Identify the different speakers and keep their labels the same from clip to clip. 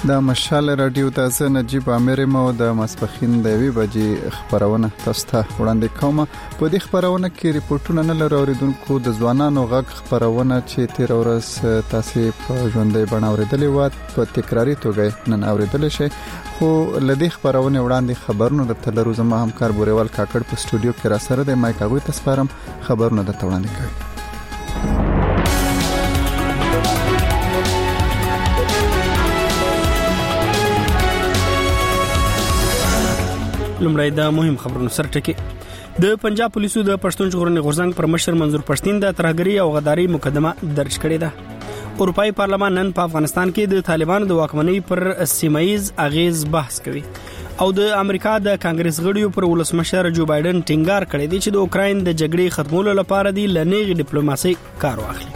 Speaker 1: د مشال رادیو د نجیب عامر مو د مسپخین د 1 بجې خبرونه تاسو ته وړاندې کوم. په دې خبرونه کې ریپورتونه نه لرو اوریدونکو د ځوانانو غږ خبرونه چې تیر ورځ تاسو په ژوندۍ بڼه اوریدلې و په تکراری توګه نن اوریدل شي. خو لدې خبرونه وړاندې خبرونه د تلرو زما همکار بوريوال کاکړ په استودیو کې را سره د مایک هغه تاسو خبرونه د وړاندې کوي.
Speaker 2: لمړی د مهم خبرونو سره ټکی. د پنجاب پولیسو د پښتون ژغورنې غورځنګ پر مشر منظور پښتين د ترهګرۍ او غداري مقدمه درج کړې ده. اروپאי پارلمان نن په افغانستان کې د طالبانو د واکمنۍ پر سیمایز اغیز بحث کوي او د امریکا د کانګرس غړیو پر ولسمشر جو بایدن ټینګار کړی دی چې د اوکراین د جګړې ختمولو لپاره د لنیغ ډیپلوماسي کار واخلي.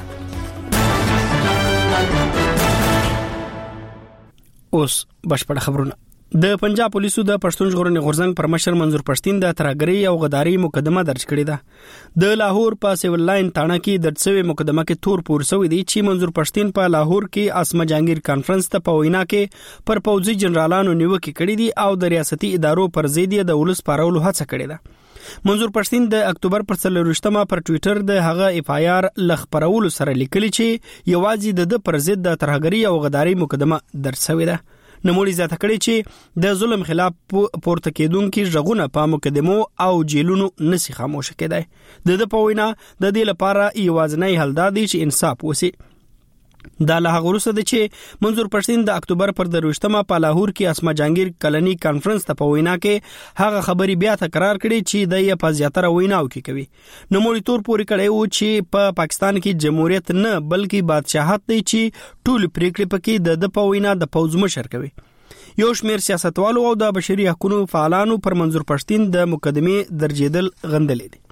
Speaker 2: اوس بشپړ خبرونه. د پنجاب پولیسو د پښتون ژغورنې غورځنګ پر مشر منظور پښتين د ترهګرۍ او غداري مقدمه درج کړې ده. د لاهور په سیول لاین تاڼه کې د څوې مقدمه کې تور پور شوی دی چې منظور پښتين په لاهور کې اسمه جهانگیر کانفرنس ته په وینا کې پر پوځي جنرالانو نیوکه کړې دي او د ریاستي ادارو پر ضد د ولس پارولو هڅه کړې ده. منظور پښتين د اکتوبر پر 23مه پر ټوئیټر د هغه اف آی آر لخبرولو سره لیکلي چې یوازې د پر ضد د ترهګرۍ او غداري مقدمه درج شوی ده. نموړي زیاته کړی چې د ظلم خلاف پورته کېدونکو ژغونه په مقدمو او جیلونو نسی خاموش کېدای. د په وینا د دې لپاره یوازینی حل دی چې انصاف وسی. دا له هغه وروسته د چې منظور پښتين د اکتوبر پر 23مه په لاهور کې اسمه جهانگیر کلنی کانفرنس ته په وینا کې هغه خبري بیا تکرار کړي چې د یې په زیاتره ویناو کې کوي. نموړي تور پوري کړي و چې په پاکستان کې جمهوریت نه بلکې بادشاہت دی چې ټول پریکړې پکې د په وینا د پوز مشر کوي. یو شمیر سیاستوالو او د بشري حقوقو فعالانو پر منظور پښتين د مقدمه درجیدل غندلې دي.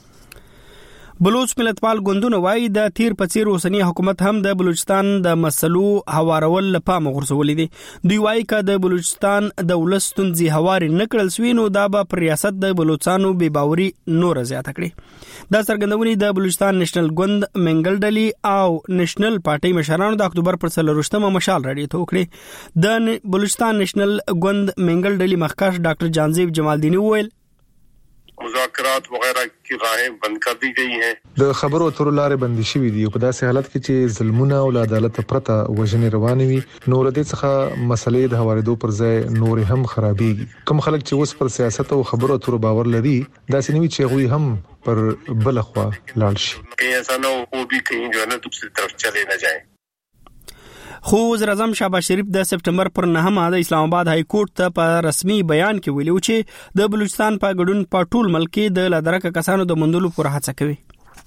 Speaker 2: بلوچ ملتپال ګوندونه وایي د تیر پڅیر اوسنی حکومت هم د بلوچستان د مسلو هوارول لپاره غورځولې دي. دوی وایي چې د بلوچستان د ولستونځي هوار نکړل سوینو دا به پر ریاست د بلوچستانو بے باوري نور زیات کړي. دا څرګندونې د بلوچستان نېشنل ګوند منګل ډلي او نېشنل پارټي مشرانو د اکتوبر پر 23مه مشال راډیو ته وکړي. د بلوچستان نېشنل ګوند منګل ډلي مخکښ ډاکټر جانزیب جمالدینی وویل
Speaker 3: مذاکرات وغیرہ کی راہیں بند کر دی گئی ہیں.
Speaker 4: د خبرو اترو لارې بندي شوې دي په داسې حالت کې چې ظلمونه او عدالت پرته وژنې روان وي نو له دې څخه مسلې د هواریدو پر ځای نور هم خرابېږي. کوم خلک چې اوس پر سیاست او خبرو اترو باور لري داسې نوي چې غوي هم پر بل خوا لاړ شي.
Speaker 3: ایسا نہ ہو بھی کہیں جو ہے نا دوسری طرف چلے نہ جائیں.
Speaker 2: خو وزیر اعظم شهباز شریف د سپټمبر پر 9مه د اسلام آباد های کورټ ته په رسمي بیان کې ویلي چې د بلوچستان په ګډون په ټول ملک کې د لادرکه کسانو د مندلو پر هڅه کوي.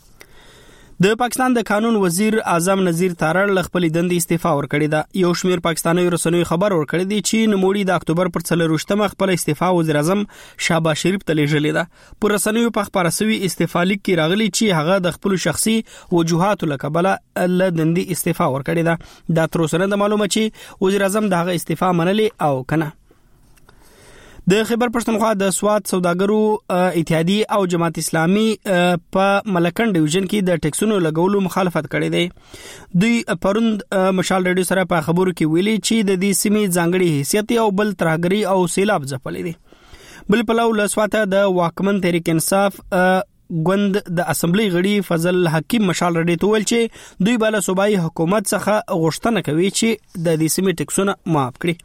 Speaker 2: د پاکستان د قانون وزیر اعظم نذیر تارړ خپل دندې استعفا ورکړې ده. یو شمیر پاکستاني رسنیو خبر ورکړی دی چې نموړي د اکتوبر پر 23مه خپل استعفا وزیر اعظم شهباز شریف ته لیږلې ده. پر رسنیو په خبره سوي استعفا لیک کې راغلي چې هغه د خپل شخصي وجوهاتو لکبله له دندې استعفا ورکړې ده. دا تر اوسه نه معلومه چې وزیر اعظم دغه استعفا منلې او کنه. د خیبر پښتونخوا د سواد سوداګرو اتحادیه او جماعت اسلامي په ملکن ډیویژن کې د ټیکسونو لګولو مخالفت کړې ده. دوی پروند مشال رادیو سره په خبرو کې ویلي چې د دې سیمې ځانګړي حیثیت او بل ترهګرۍ او سیلاب ځپلې دي. بل پلو لسواته د واکمن تحریک انصاف ګوند د اسمبلی غړي فضل حکیم مشال رادیو ته ویل چې دوی بل صوبایي حکومت څخه غوښتنه کوي چې د دې سیمې ټیکسونه معاف کړي.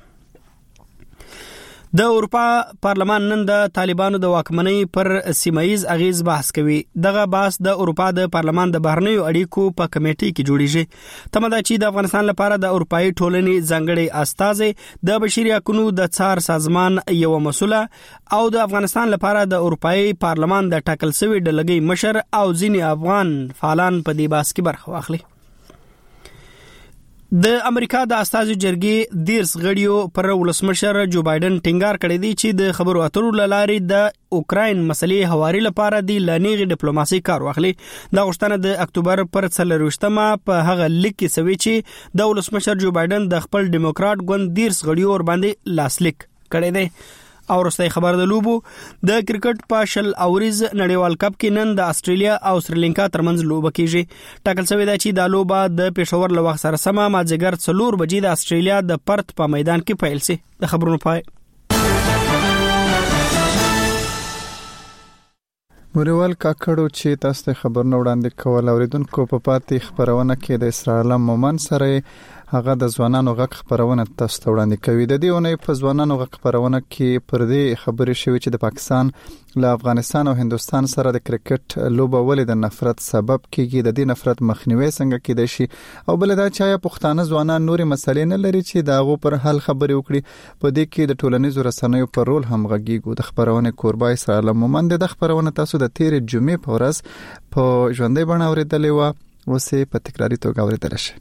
Speaker 2: د اروپا پارلمان نن د طالبانو د واکمنۍ پر سیمایز اغیز بحث کوي. دغه بحث د اروپا د پارلمان د بهرنیو اړیکو په کمیټې کې جوړیږي. تمدا چې د افغانستان لپاره د اروپאי ټولنې ځانګړي استازي د بشري حقوقو د څار سازمان یو مسوله او د افغانستان لپاره د اروپאי پارلمان د ټاکل شوی ډلګي مشر او ځینې افغان فعالان په دې بحث کې برخه واخلي. د امریکا د استازو جرګې دیرس غړیو پر ولسمشر جو بایدن ټینګار کړی دی چې د خبرو اترو لارې د اوکراین مسلې هواري لپاره د لنیغ ډیپلوماسي کار واخلي. دا غوښتنه د اکتوبر پر 23مه په هغه لیک کې سوي چې د ولسمشر جو بایدن د خپل ډیموکرات ګوند دیرس غړیو ور باندې لاسلیک کړی دی. او وروستۍ خبر د لوبو د کرکټ په شل اوریز نړیوال کپ کې نن د استرالیا او سریلانکا ترمنځ لوبه کیږي. ټاکل شوی دی چې دا لوبه د پېښور له وخت سره سمه مازیګر 4 بجې د استرالیا د پرت په میدان کې پیل شي. د خبرونو پای.
Speaker 1: موريوال کاکړو چې تاسو ته خبرونه وړاندې کول اوریدونکو په پاتې خبرونه کې د اسرائیل مومن سره هغه د ځوانانو غږ خبرونه تاسو ته وړاندې کوي. د دې اونۍ په ځوانانو غږ خبرونه کې پر دې خبرې شوې چې د پاکستان له افغانستان او هندستان سره د کرکټ لوبه ولې د نفرت سبب کیږي، د دې نفرت مخنیوي څنګه کېدای شي، او بل دا چې پښتانه ځوانان نورې مسلې نه لري چې داغو پر حل خبرې وکړي. په دې کې د ټولنیزو رسنیو پر رول هم غږیږي. د خبرونه کوربه اسرائیل مومن د خبرونه تاسو د تیر جمعې په ورځ په ژوندۍ بڼه اوریدلې و، اوسې په تکراری توګه اوریدل شي.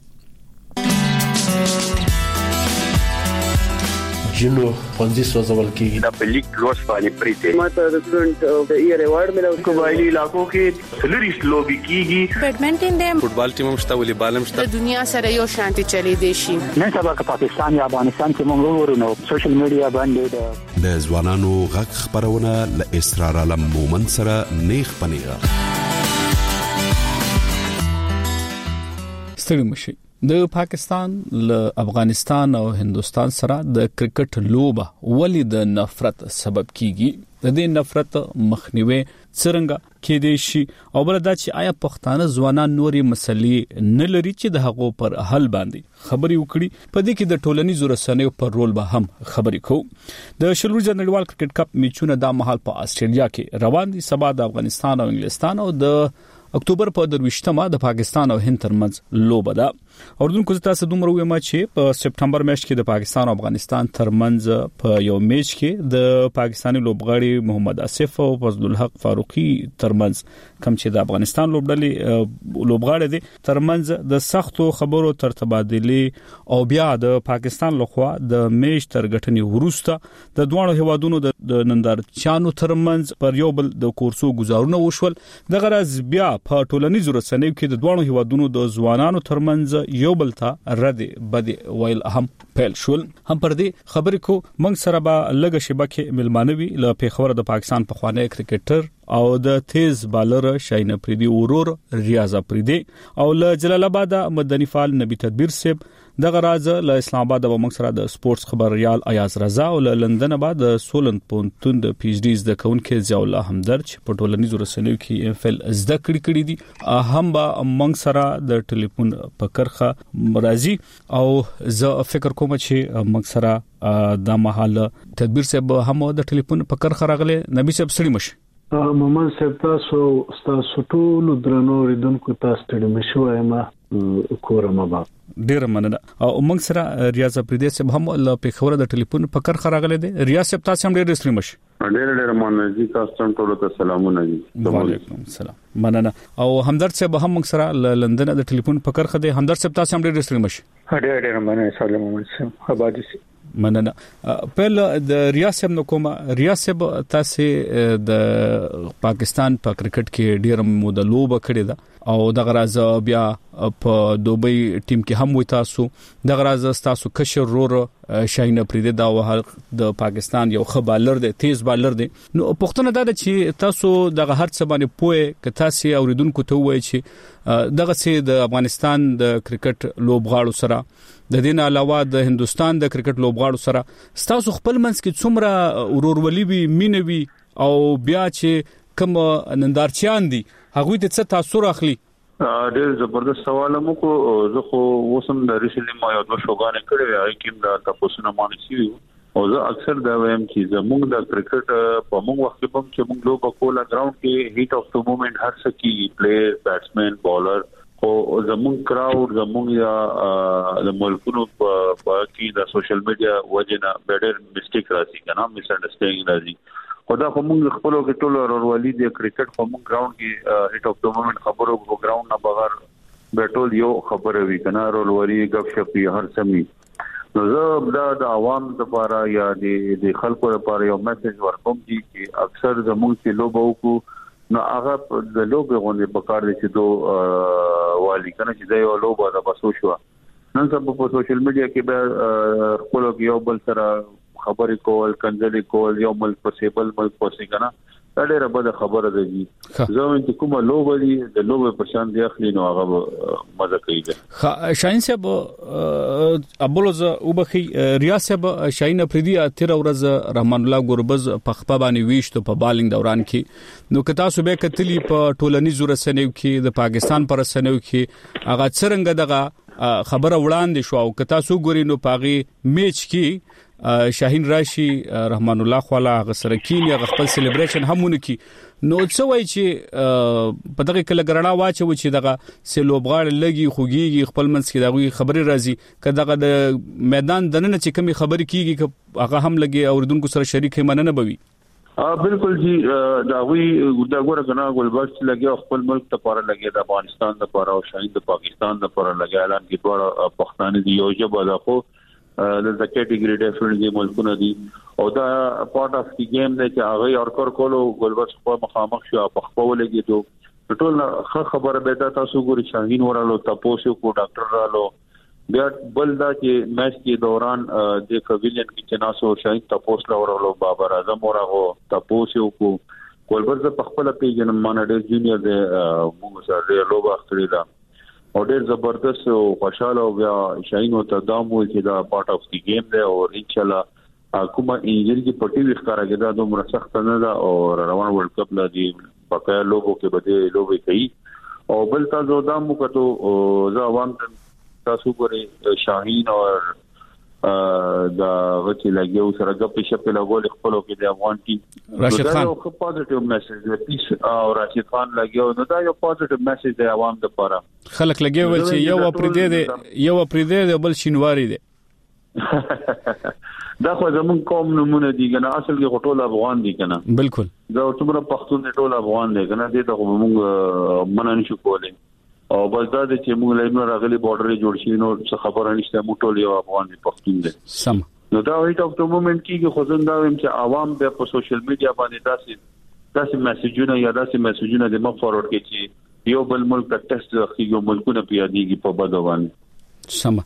Speaker 5: جنو پنځه سوزول کېږي
Speaker 3: دا په لیګ لوس باندې پریته
Speaker 6: ماته د سټوډنټ د ایئر ایوارډ ملو
Speaker 3: قبایلی علاقو کې سلریست لوبي کیږي.
Speaker 7: بیډمنټن دی،
Speaker 8: فوټبال ټیم هم شته، والیبال هم شته.
Speaker 7: د دنیا سره یو شانتي چلی دی شي.
Speaker 6: نن سبا که پاکستان یا افغانستان کې موږ ورونو سوشل میډیا باندې
Speaker 9: د ځوانانو غږ خبرونه ل اسرار عالم مومن سره نیخ پنیغه
Speaker 10: ستړي مشي. د پاکستان له افغانستان او هندستان سره د کرکټ لوبه ولې د نفرت سبب کیږي، د دې نفرت مخنیوي څنګه کېدای شي، او بل دا چې آیا پښتانه ځوانان نورې مسلې نه لري چې د هغو پر حل باندې خبري وکړي. په دې کې د ټولنیزو رسنیو پر رول به هم خبري کوو. د شلورجه نړیوال کرکټ کپ میچونه د مهال په استرالیا کې روان دي. سبا د افغانستان او انګلستان او د اکتوبر په 23مه د پاکستان او هند ترمنځ لوبه ده. اردوونکو تاسو دومره وایم چې په سپټمبر میاشت کې د پاکستان او افغانستان ترمنځ په یو میچ کې د پاکستاني لوبغاړي محمد اسف او فضل الحق فاروقي ترمنځ کوم چې د افغانستان لوبغاړي دي ترمنځ د سختو خبرو تر تبادله او بیا د پاکستان لخوا د میچ تر غټنی وروسته د دوه هیوادونو د نندارچانو ترمنځ پر یو بل د کورسو گزارونه وشول. د غرض بیا په ټولنیزو رسنیو کې د دوه هیوادونو د ځوانانو ترمنځ یو بل ته رد بد ویل هم پیل شول. هم پر دې خبرې کو موږ سره به لږه شبکه ملمانوي له پیښور د پاکستان په خوانه کرکټر او د تیز بالر شاهین افریدي ورور ریاض افریدي او له جلال آباد مدني فعال نبی تدبیر سیب د غراز له اسلام آباد او موږ سره د سپورتس خبريال ایاز رضا او له لندن آباد د سولن پونتون د پی ایچ ډیز د کونکو ضیاء الله همدرد په ټولنیزو رسنیو کې ام فل زده کړی دي. هم به موږ سره د ټلیفون په کرخه مرضی او زه فکر کوم چې موږ سره د محل تدبیر سیب هم د ټلیفون په کرخه راغله. نبی صاحب سړي مشه
Speaker 11: محمد صاحب تاسو ټول درنو ریدونکو تاسو ته مشوره ما کورم با
Speaker 10: ډیر مننه. او موږ سره ریاض افریدي صاحب هم له پیښور د ټلیفون په کار خراغله دي. ریاض صاحب تاسو هم ډیر سلام شه.
Speaker 3: ډیر مننه جی، تاسو ټول ته سلامونه جی.
Speaker 10: وعلیکم السلام. مننه. او همدرد صاحب هم موږ سره له لندن د ټلیفون په کار خده. همدرد صاحب تاسو هم ډیر سلام شه.
Speaker 11: ډیر مننه. سلام علیکم. خبر دي
Speaker 10: مننه. پهل د ریاض صاحب نو کوم ریاض صاحب تاسو د پاکستان په کرکټ کې ډیر موده لوبه کړې ده او د غراز بیا په دوبۍ ټیم کې هم وي. تاسو د غراز تاسو کشر رور شاهین افریدي دا وه د پاکستان یو ښه بالر دی، تیز بالر دی. نو پښتنه دا چې تاسو د هر څه باندې پوهه ک تاسو اوریدونکو ته وایي چې دغه سي د افغانستان د کرکټ لوبغاړو سره د دین علاوه د هندستان د کرکټ لوبغاړو سره تاسو خپل منځ کې څومره ورورولي وي، مینوي او بیا چې کوم نندارچیان دي هغه ته څه تاثیر اخلي؟
Speaker 3: ډېر زبردست سوال مو کو. زه خو وسم د ریسلی ما یو دوه شوګانې کړې وای کوم دا تاسو نه مانسي او زه اکثر دا وایم چې زموږ د کرکټ په موږ وخت کې هم چې موږ لوبه کوله ګراوند کې هیټ اف د مومنت هر څه کې پلیئر بیټسمن بالر او زموږ کراود زموږ یا د ملکونو په کې د سوشل میډیا وجنه ډېر میسټیک راځي کنه، میس انډرستانډینګ راځي. خدا په موږ خپلو کې ټول ورولي د کرکټ په موږ ګراوند کې هیټ اف د مومنت خبرو په ګراوند نه بغیر بیٹول یو خبره وی کنه، رولوري غب شپي هر سمي. نو زه د عوام لپاره یا د خلکو لپاره یو میسج ورکوم چې اکثر زموږ چې لوبو کو نو هغه د لوبو غونډه په کار دي چې دو والی کنه چې دا یو لوبه د بسو شو. نن سبا په سوشل میډیا کې به خپل یو بل سره خبرې کول کنځلې کول یو ملک په سیبل ملک پسې کنه دا ډېره بده خبره ده جی زه چې کومه لوبه دي د لوبه په شان دی اخلي نو هغه مزه کوي
Speaker 10: شاهین صاحب ابولوز وبخي ریاض صاحب شاهین افریدي اتر ورځ رحمان الله ګوربز په خپه باندې ویشتو په بالینګ دوران کې نو کتا صوبې کتلی په ټولنیزو رسنیو کې د پاکستان پر رسنیو کې هغه څنګه دغه خبره وړاندې شو او کتا سو ګوري نو پاغي میچ کې شاهین راشي رحمان الله خواله غسرکین یا خپل سلیبریشن همونه کی نو څه وای چې په دغه کله ګرنا واچو چې دغه سلوبغاړ لګي خوګيږي خپل منځ کې دغه خبري راځي کداغه د میدان دننه چې کمی خبري کیږي هغه هم لګي اوردونکو سره شریک مننه بوي
Speaker 3: بالکل جی دا وی دا ګوره کنه ګلبرت لګي خپل ملک ته پاره لګي د افغانستان ته پاره او شاهین د پاکستان ته پاره لګي اعلان کې ډوړه پښتانه دی یو جبه دا خو د کټګری ډیفرنټلی ملکونه دي او دا پارت اف دی گیم دی چې هغه اور کولو ګلبرت په مخامخ شو په خپل لګي ټول خبره به دا تاسو ګوري شاهین ورالو تاسو کو ډاکټر رالو بیا بل دا چې میچ کې دوران د کویلین کې چناسو شاهین تاسو ورالو بابر اعظم ورغو تاسو کو ګلبرت په خپل پیجن مانډر جونیئر د موږ سره لوبه اخلي دا او ډېر زبردست او خوشاله او بیا شاهین ته دامو چې دا پارت اف دی گیم دی او ان شاء الله کومه انجل کې پټي وښکارا کېدا دومره سخت نه ده او روان ورلد کپ لا دی بقایا لوبو کې بده لوبي کوي او بل تاسو دامو کتو زه عوام تاسو ګوري شاهین او دا غتی لګیو سره غپې شپې لګول خپلو کې د افغان ټیم
Speaker 10: راشد خان
Speaker 3: یو پوزټیو میسج د پیس او راشد خان لګیو نو دا یو پوزټیو میسج د عوام لپاره
Speaker 10: خلک لګیو چې یو اپریدې دی بل شینواری دی
Speaker 3: دا خو زمون قوم نمونه دي کنه اصل کې ټول افغان دي کنه
Speaker 10: بالکل
Speaker 3: دا څومره پښتون ټول افغان دي کنه دې ته موږ منع نشو کولای او بس دا چې موږ لاینو راغلي بارډر جوړ شي نو څه خبره نشته موږ ټول یو افغان دي پښتون دي
Speaker 10: سم
Speaker 3: نو دا وایي ټاپ مومنت کې خو دا ویم چې عوام په سوشل میډیا باندې داسې میسجونه یا داسې میسجونه د مخ فارورډ کې چې یو بل ملک ته ټیسټ راخي یو ملکونه پیاديږي په بدوان
Speaker 10: سم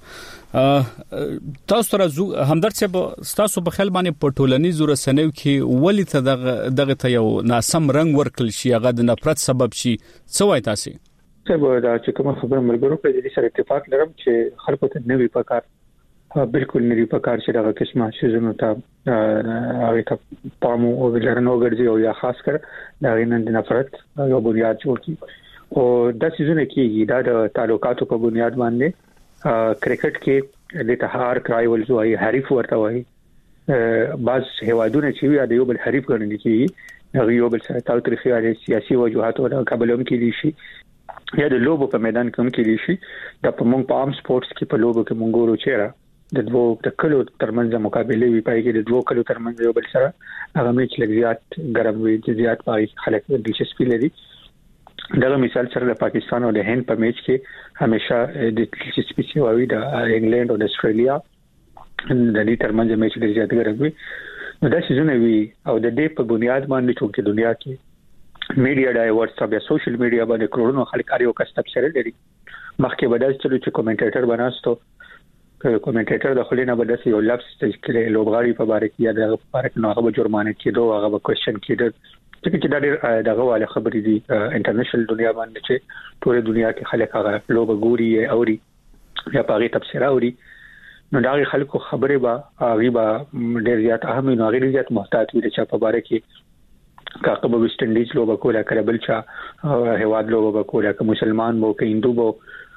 Speaker 10: تاسو تر همدرد صاحب تاسو په خیال باندې په ټولنیزو رسنیو کې ولې ته دغه ته یو ناسم رنگ ورکل شي هغه د نفرت سبب شي څه وای تاسو
Speaker 6: دا چې کوم خبره ملګرو په دې سره اتفاق لرم چې خلکو ته نوی پکار بالکل نوی پکار چې دغه قسمه شزونو ته هغه ته پامو او ولرنو ګرځي او یا خاص کر دا غینند نفرت یو بنیاد جوړ کی او د سيزونه کې دا د تعلقاتو په بنیاد باندې کرکټ کې د تهار کرایول زوای حریف ورته وای بعض هوادونه چې وي د یو بل حریف ګڼل کیږي هغه یو بل سره تاریخي او سیاسي وجوهات او قبلوم کې دي شي یا د لوبو په میدان کې هم کې دي شي د په مونږ په عام سپورتس کې په لوبو کې مونږ ورو چیرې د دوه د کلو ترمنځ مقابله وی پای کې د دوه کلو ترمنځ یو بل سره هغه میچ لږ ګرم وي زیات پای خلک د دلچسپي لري دغه مثال سره د پاکستان او د هند په میچ کې همیشه د دلچسپي شوی د انګلند او د استرالیا د دې ترمنځ میچ ډیر زیات ګرم وي نو دا سيزونه وی او د دې په بنیاد باندې چې دنیا کې میډیا دا واتس اپ یا سوشل میډیا باندې کروڑونو خلک اړیو کسب سره لري مخکې بدل چلو چې کومنټیټر بناستو کومنټیټر د خلینو بدل یو لفظ چې لوبغاړي په باره کې یا د باره کې نو هغه جرمانه کېدو هغه به کوېسچن کېدل چې دا ډېر دغه واله خبرې دي انټرنیشنل دنیا باندې چې ټول دنیا کې خلک هغه لوب ګوري اوري یا پاره تفسیر اوري نو دا خلکو خبره به غیبا ډېر زیات اهم نو غیر زیات محتاط وي چې په باره کې کاکه به ویسټ انډیز لوبه کوله کړه بل چا هواد لوبه کوله که مسلمان وو که هندو وو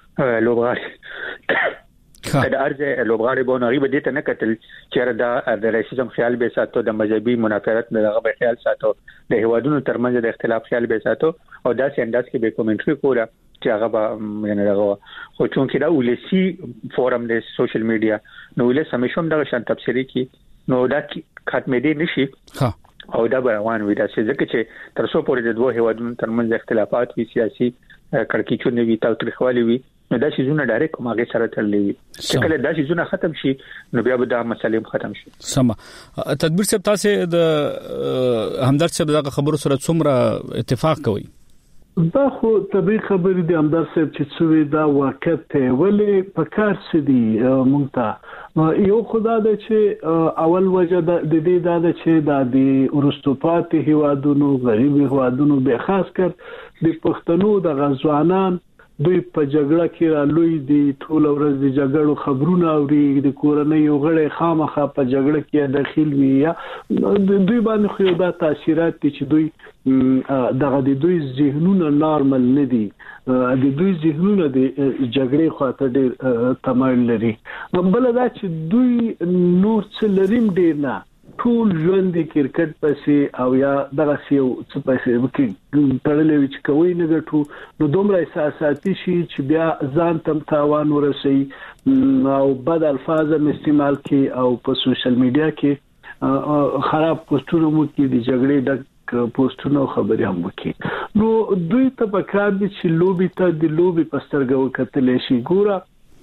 Speaker 6: لوبغاړي دا ارزه لوبغاړي به نغیب دي ته نه کتل چې دا د ریسیزم خیال به ساتو د مذهبي منافرت دغه به خیال ساتو د هوادونو ترمنځ د اختلاف خیال به ساتو او دا انداز کې به کومنټري کوله چې هغه به یعنی دغه خو چون کې دا ولسی فورم د سوشل میډیا نو ولې سمشم دغه شان تفسیری کې نو دا ختمې دي نشي او دا به روان وي دا چې چې تر څو پورې د دوه هوادونو ترمنځ اختلافات وي سیاسي کړکېچونه وي تاریخوالي وي نو دا شیزونه ډایرکټ کومه سره تړلې وي چې کله دا شیزونه ختم شي نو بیا به دا مسلې ختم شي
Speaker 10: سم تدبیر صاحب تاسو د همدرد صاحب دغه خبرو سره څومره اتفاق کوي
Speaker 11: دا خو طبيعي خبرې دي همدار صاحب چې څوې دا واقعیت ولې په کار سدي مونږ ته یو خدا د چې اول وجه د دې د چې د ورستوپاتي هوادونو غریب هوادونو به خاص کر د پښتنو د غزوانان دوی په جګړه کې را لوی دي ټول ورځ د جګړو خبرونه اوري د کورنۍ غړي خامخا په جګړه کې داخل وي یا دوی باندې خو دا تاثیرات دي چې دوی دغه د دوی ذهنونه نارمل نه دي د دوی ذهنونه د جګړې خاطر ډېر تمایل لري بل دا چې دوی نور څه لریم ډېر نه ټول ژوند د کرکټ پسې او یا دغه یو څه پسې وکړي تړلې چې کوي نه ګټو نو دومره احساساتي شي چې بیا ځان تم تاوان ورسي او بد الفاظ استعمال کوي او په سوشل میډیا کې خراب پوسټونه مو کې د جګړې د پوسټونو خبرې هم وکړي نو دوی ته په کار دي چې لوبي ته د لوبي پسترګو کتلې شي ګوره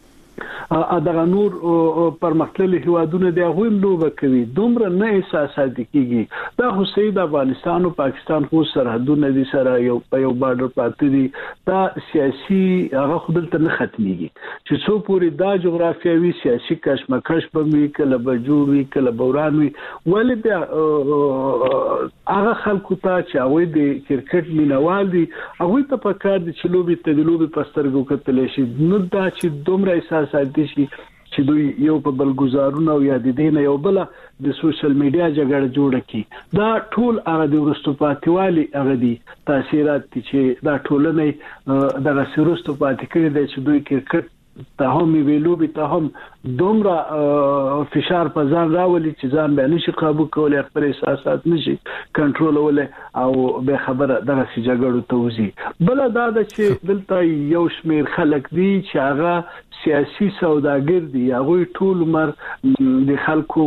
Speaker 11: دغه نور پرمختللي هوادونه د هغوی لوبه کوي دومره نه احساسات کیږي دا خو سید افغانستان او پاکستان خو سرحدونه دي سره یو بارډر پاتې دي دا سیاسي هغه خپل ته نه ختميږي چې څو پوری دا جغرافیاوي سیاسي کشمکش به وي کله بجوړي کله بوران وي ولې بیا هغه خلکو ته چې هغه د کرکټ مینوال دي هغه ته په کار دي چې لوبي ته د لوبي پسترګو کتلې شي نو دا چې دومره ساتي شي چې دوی یو په بل گزارونه او یا د دین یو بل د سوشل میډیا جګړه جوړه کی دا ټول هغه د ورستوپاتیوالي هغه دي تاثیرات چې دا ټولنه دغه ورستوپاتې کړي د چې دوی کرکټ ته هم ویلو به ته هم دومره فشار په ځان راولي چې ځان به نشي قابو کولای خپل احساسات نشي کنټرول او به خبره دغه جګړو توزي بل دا چې دلته یو شمیر خلک دي چې هغه سیاسي سوداګر دي هغه ټول عمر د خلکو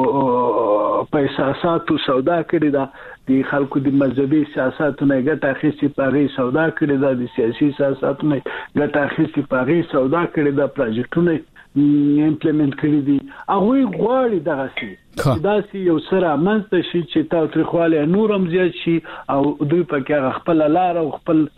Speaker 11: په احساساتو سودا کړی دا د خلکو د مذهبي سیاستونو ګټه اخیستي پاغي سودا کړی دا د سیاسي سیاستونو ګټه اخیستي پاغي سودا کړی دا پروژیکټونه امپلیمنٹ کړی دي هغه غواړي دغه سي دا سي یو سره منځ شي چې تاریخواله نورم زیات شي او دوی په کې خپل لار او خپل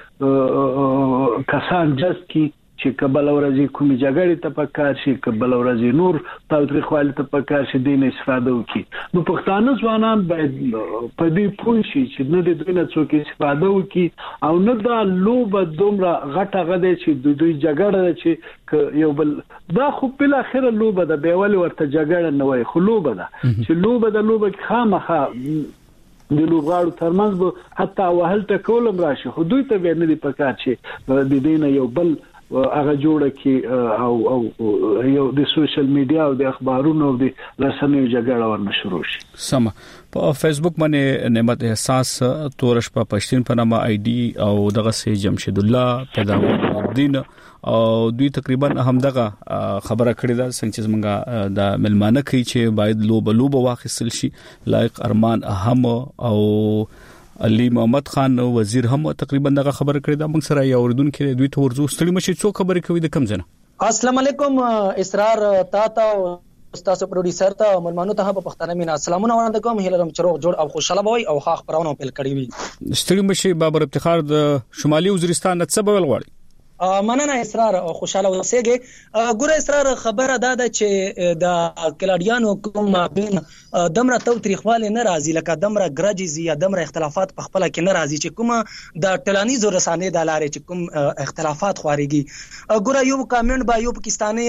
Speaker 11: کسان جست کی چې قبل ورځي کومي جګړې ته پکار شي قبل ورځي نور تاریخواله ته پکار شي دین استفاده وکي نو پښتانه ځوانان باید په دې پوه شي چې نه د دوی نه څوک استفاده وکي او نه دا لوبه دومره غټه غده چې دوی جګړه چې یو بل دا خو په اخر لوبه ده به ول ورته جګړه نه وای خو لوبه ده چې لوبه خامخه د لوبغاړو ترمنځ به حتی وهل ته کولم راشي خو دوی ته به نه دی پکار چې د دین یو بل هغه جوړه کې او یو د سوشل میډیا او د اخبارونو او د رسنیو جګړه ورنه شروع شي
Speaker 10: سم په فیسبوک باندې نعمت احساس تورش په پښتون په نامه آی ډي او دغه سي جمشید الله پیداوار الدین او دوی تقریبا همدغه خبره کړې ده څنګه چې موږ د ملمانه کوي چې باید لوب واخیستل شي لایق ارمان اهم او علي محمد خان وزیر هم تقریبا دغه خبره کړې ده موږ سره یو اردن کې دوی ته ورزو ستړي مشي څو خبرې کوي د کم ځنه
Speaker 12: السلام علیکم اسرار تا استاد پروډوسر ته ملمانو ته په پښتانه مینا السلامونه وړاندې کوم هیلرم چروغ جوړ او خوشاله وي او ښه خبرونه پیل کړی وي
Speaker 10: ستړي مشي بابر افتخار د شمالي وزیرستان څخه بول غواړي
Speaker 12: مننه اسرار او خوشاله اوسېږي ګوره اسرار خبره ده چې د کلاډیانو کوم بین دمره تو تاریخواله ناراضي لکه دمره ګرجز یا دمره اختلافات په خپل کې ناراضي چې کوم د ټلانیزو رسانې د لارې چې کوم اختلافات خواريږي ګوره یو کامنټ با یو پاکستاني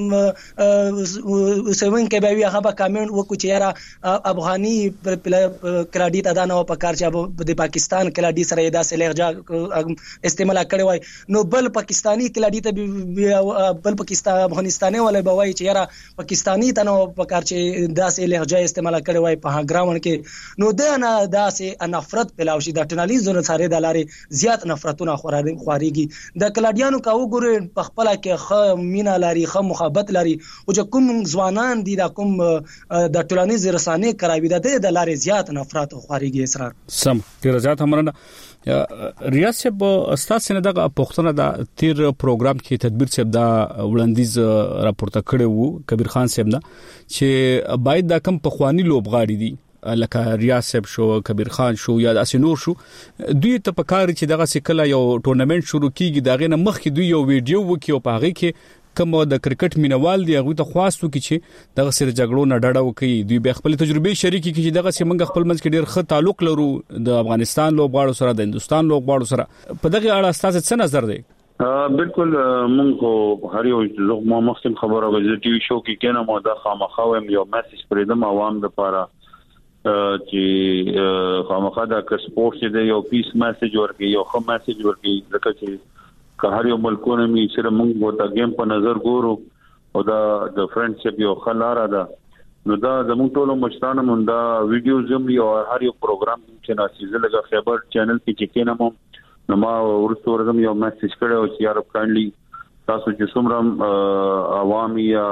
Speaker 12: سوین کې به هغه با کامنټ وکړي چې یاره افغاني کلاډي ته دا نه په کار چې د پاکستان کلاډي سره داسې لهجه استعمال کړي وای نو بل پاکستانی کلاډي ته بل پاکستان افغانستاني ولې بوي چې یاره پاکستانی ته نو په کار چې داسې لهجه استعمال کړي وای په ګراوند کې نو دا نه داسې نفرت پلاوشي د ټنالیزونو سره د لارې زیات نفرتونه خواريږي د کلاډیانو کا وګوري په خپل کې خ مینا لري خ محبت لري او چې کوم ځوانان دي د کوم د ټولنیز رسانې کراوي د لارې زیات نفرت خواريږي اسرار
Speaker 10: سم ډیر زیات همرنه ریاست په استاد سره دغه پښتنه د تیر پروګرام کې تدبیر صاحب دا وړاندیز راپورته کړی وو کبیر خان صاحب نه چې باید دا کم پخوانی لوبغاړي دي لکه ریاض صاحب شو کبیر خان شو یا اسنور شو دوی ته پکاري چې دغه سکله یو ټورنمنت شروع کیږي داغه نه مخکې دوی یو ویډیو وکي او پاغي کې کوم د کرکټ مینوال دی هغه ته خواستو کی چې دغه سره جګړو نه ډډه وکي دوی به خپل تجربه شریکي کی چې دغه سیمنګ خپل منځ کې ډیر ښه تعلق لرو د افغانستان لوبغاړو سره د هندستان لوبغاړو سره په دغه اړه تاسو څه نظر دی؟
Speaker 3: بالکل مونږ هر یو زغم مخکې خبره غوږی ټي وي شو کې کنه مو دا خامخاوم یو میسج پرېدم عوام لپاره چې خامخا دا که سپورت دی یو پیس میسج ورکړي یو خو میسج ورکړي ځکه چې که هر یو ملکونه می سره موږ وو دا گیم په نظر ګورو او دا د فرندشپ یو خلاره ده نو دا زموږ ټولو مشرانو مونږ دا ویډیوز هم یو هر یو پروګرام چې ناسیزه لګا خبر چینل کې چې کینم نو ما ورته ورزم یو میسج کړو چې یار کاینلی تاسو چې څومره عوامي یا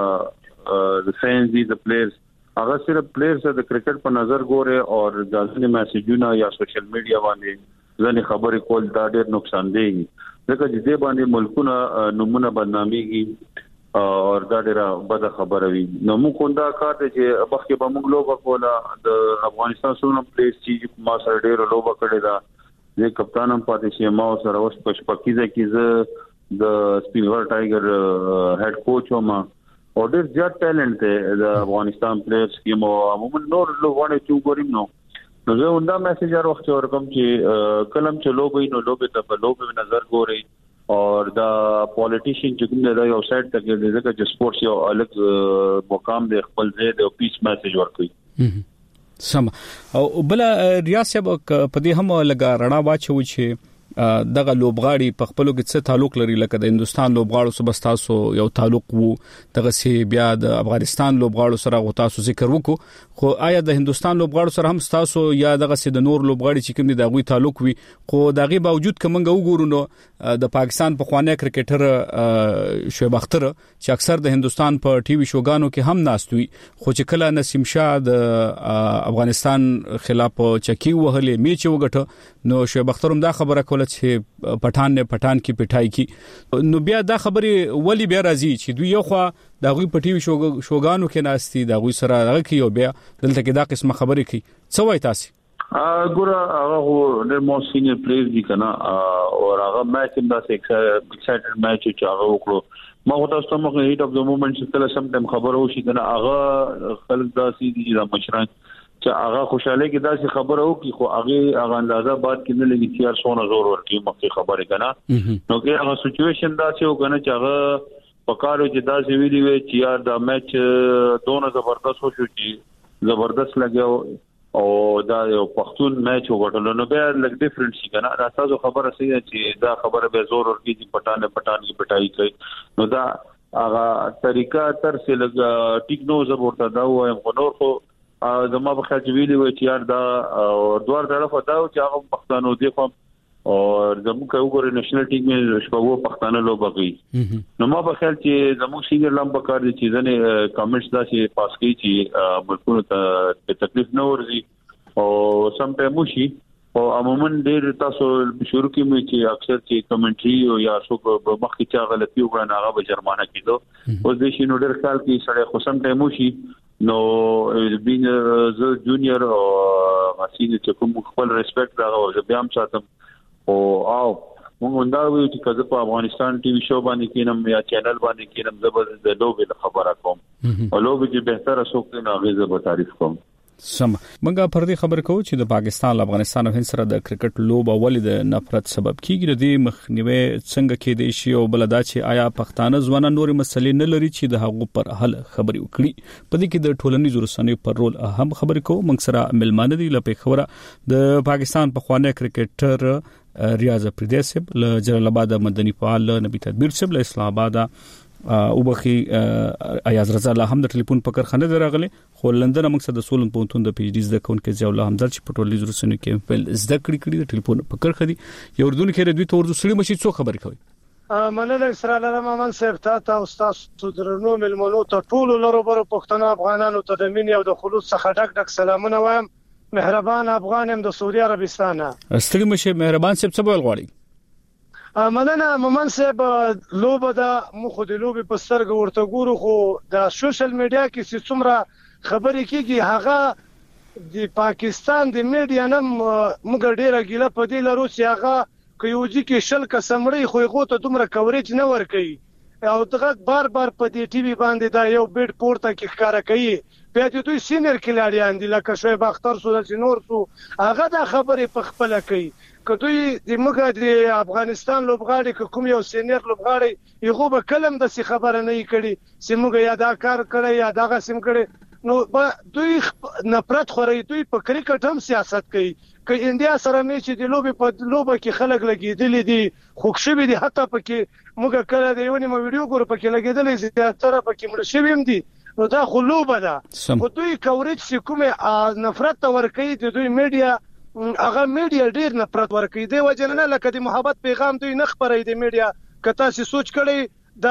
Speaker 3: د فینز دي د پلیئرز هغه سره پلیئرز د کرکټ په نظر ګوره او د ځینې میسجونه یا سوشل میډیا باندې ځنې خبرې کول دا ډېر نقصان دی ځکه چې دې باندې ملکونه نمونه بدناميږي او دا ډېره بده خبره وي نو موږ دا کار چې بخښه به موږ لوبه کوله د افغانستان سره پلیس چې ما سره ډېر لوبه کړې ده د کپتان هم پاتې شي ما سره اوس پشپکیزه کیزه د سپینور ټایګر هډ کوچ هم او ډېر زیات ټیلنټ دی د افغانستان پلیئرز کې مو عموما نور لوونه چې ګوریم نو زه دا میسج هر وخت ورکوم چې کلم چې لوبې نو لوبې ته په لوبې نظر ګوري او دا پالیټیشن چې کوم دی یو سایډ ته کې ځکه چې سپورتس یو الګ مقام دی خپل ځای دی او پیس میسج ورکوي
Speaker 10: سم او بل ریاض صاحب په دې هم لګا رڼا واچو چې دغه لوبغاړي په خپلو کې څه تعلق لري لکه د هندستان لوبغاړو سره بستاسو یو تعلق وو دغه سی بیا د افغانستان لوبغاړو سره غوتاسو ذکر وکړو خو آیا د هندستان لوبغاړو سره هم ستاسو یا دغه سی د نور لوبغاړي چې کوم دي دغه تعلق وي خو دغه باوجود کومنګ وګورو نو د پاکستان په خوانه کرکټر شعیب اختر چې اکثر د هندستان په ټي وي شوګانو کې هم ناستوي خو چې کله نسیم شاه د افغانستان خلاف چکی وهلې میچ وګټه نو شعیب اختر هم دا خبره چې پټان کې پټای کی نو بیا دا خبره ولی بیا راځي چې دوی یو خو دا غوي پټي شوګانو کې ناشتي دا غوي سره هغه کې یو بیا دلته کې دا قسمه خبره کوي څه وای تاسو
Speaker 3: ګوره هغه د مو سینیئر پلیئر دي کنه او هغه میچ هم دا ایکسایټډ میچ چې هغه وکړو ما وتاستو مخه هیټ اف د مومنت چې کله سم ټایم خبره وشي کنه هغه خلک دا سي دي د مشران چې هغه خوشاله کې دا څه خبره وکي خو هغه اندازه بعد کې نه لګي چې 400 زور ورکی مخکې خبره کنه نو کې هغه سچويشن دا چې وګنه چې هغه پکارو چې دا څه ویلي وي چې یار دا میچ دونه زبردست وشو چې زبردست لګیو او دا یو پښتون میچ وګټل نو بیا لګ ډیفرنٹ شي کنه دا تاسو خبره سي چې دا خبره به زور ورکی چې پټان کې پټای کوي نو دا هغه طریقہ تر څه لګ ټیکنوز ورته دا وایم خو نور خو زما په خاطر ویلي و چې یار دا دوار طرف دا چې هغه پښتانو دی خو او زموږ وګورئ نېشنل ټیم کې شپږو پښتانه لوبغي نو ما په خیال چې زموږ سینیئر لمبا کار دي چې ځنه کمنټس دا چې پاس کوي چې ملکونو ته تکلیف نه ورزي او سم ټایم وشي او عموما ډېر تاسو شروع کې مې چې اکثر چې کمنټري او یا څوک مخکې چا غلطي وکړه هغه به جرمانه کیدو او د شي نو ډېر خیال کې سړی خو سم ټایم وشي نو بین ز جونیئر او مسیح چې کوم خپل ریسپیکټ راغو بیا هم ساتم او موږ دا وی چې کله په افغانستان ټي وي شو باندې کینم یا چینل باندې کینم زبردست د لوبې خبره کوم او لوبې چې بهتره څوک نه غوښه به تعریف کوم
Speaker 10: سم منګه پر دې خبر کوم چې د پاکستان افغانستان او هند سره د کرکټ لوب اول د نفرت سبب کیږي د مخنیوي څنګه کې دی شی او بلدا چې آیا پښتانه ځوانان نور مسلې نه لري چې د هغو پر حل خبري وکړي په دې کې د ټولنیزو رسنیو پر رول اهم خبرې کوم منګ سره ملمانه دی لپاره خبره د پاکستان په خوانه کرکټر ریاض پردیسب له جلال آباد مدني فعال نبی تدبیر سب له اسلام آباد او بخي ایاز رضا الله هم د ټلیفون پکر خنه دراغله خو لندن مقصد د سولن پونتون د پی ایچ ډی زده کونکي ځاو الله همدار چې پټولې زرسنه کې په زده کړی د ټلیفون پکر خدي یو اردن کې ردوی تور د سړي مشي څو خبر کوي
Speaker 11: مننه اسرائیل رحمان صاحب ته استاد درنو ملمنو ته ټول لرو بر پښتون افغانانو ته د مين او د خلوص څخه ډک سلامونه وایم مهربان افغان هم د سعودي عربستان
Speaker 10: استری مشه مهربان صاحب څه بول غواړي
Speaker 11: مننه مومن صاحب لوبه دا مخ د لوبه په سترګ ورته ګورو خو د سوشل میډیا کې څومره خبرې کیږي هغه
Speaker 13: د پاکستان د میډیا نن موږ ډیره ګیله په دې لرو چې هغه کویوځي کې شل کسمړی خو هغه ته دومره کوریج نه ور کوي او دغه بار په دې ټي وي باندې دا یو بیت پورته کې ښکارا کوي بیا چې دوی سینیر کلاریان دي لکه شعیب اختر سو د نور سو هغه دا خبرې په خپل کوي کدوې د موږ د افغانستان لوبغاړي کوم یو سینیر لوبغاړي یغه به کلم د څه خبره نه کړي چې موږ یا دا کار کړی یا دا غسم کړي نو دوی نفرت خوري دوی په کرکټ هم سیاست کوي که انډیا سره میچ دی لوبي په لوبه کې خلک لګیدل دي خوښوي دي حتی پکې موږ کله د یو نیمه ویډیو ګور پکې لګیدل زیاتره پکې مړ شویم دي نو دا خلوبه ده خو دوی کوریج چې کومه نفرت ورکوي د دوی میډیا هغه میډیا ډیر نفرت ورکوي دی وجنه لکه د محبت پیغام دوی نه خبري د میډیا کته سي سوچ کړي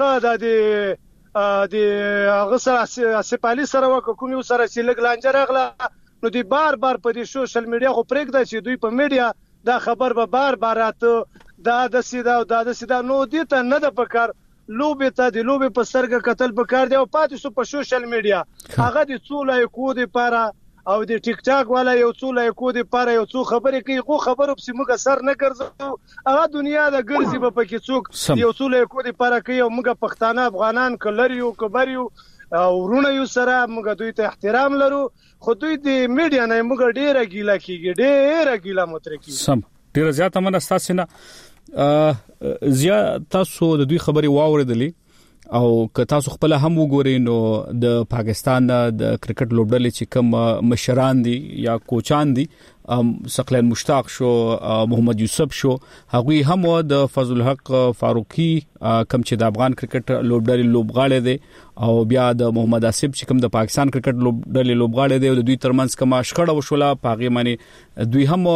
Speaker 13: د هغه سره سپالي سره وکوم یو سره چې لګ لانجه راغله نو دی بار په دې سوشل میډیا خو پرېږده چې دوی په میډیا دا خبر به بار راته دا د سیدا نو دي ته نه د پکار لوبه ته د لوبه په سرګه قتل پکار دی او پاتې سو په سوشل میډیا هغه د څولای کو دی پاره او د ټیک ټاک والا یو څولای کو دی پاره یو څو خبرې کوي خو خبرو په موږ سر نه ګرځو هغه دنیا د ګرځي په پکې څوک یو څولای کو دی پاره کوي او موږ پښتانه افغانان کلریو کبریو او ورونه یو سره موږ دوی ته احترام لرو خو دوی د میډیا نه موږ ډیره ګیله کیږي ډیره ګیله مترکی
Speaker 10: سم ډیره زیاته من تاسو نه زیات تاسو د دوی خبري واوریدلې او که تاسو خپل هم وګورئ نو د پاکستان د کرکټ لوبډلې چې کوم مشران دي یا کوچان دي ثقلین مشتاق شو محمد یوسف شو هغوی هم د فضل الحق فاروقی کم چې د افغان کرکټ لوبډلې لوبغاړي دي او بیا د محمد آصف چې کوم د پاکستان کرکټ لوبډلې لوبغاړي دي او د دوی ترمنځ کومه شخړه وشوله پاغي معنی دوی هم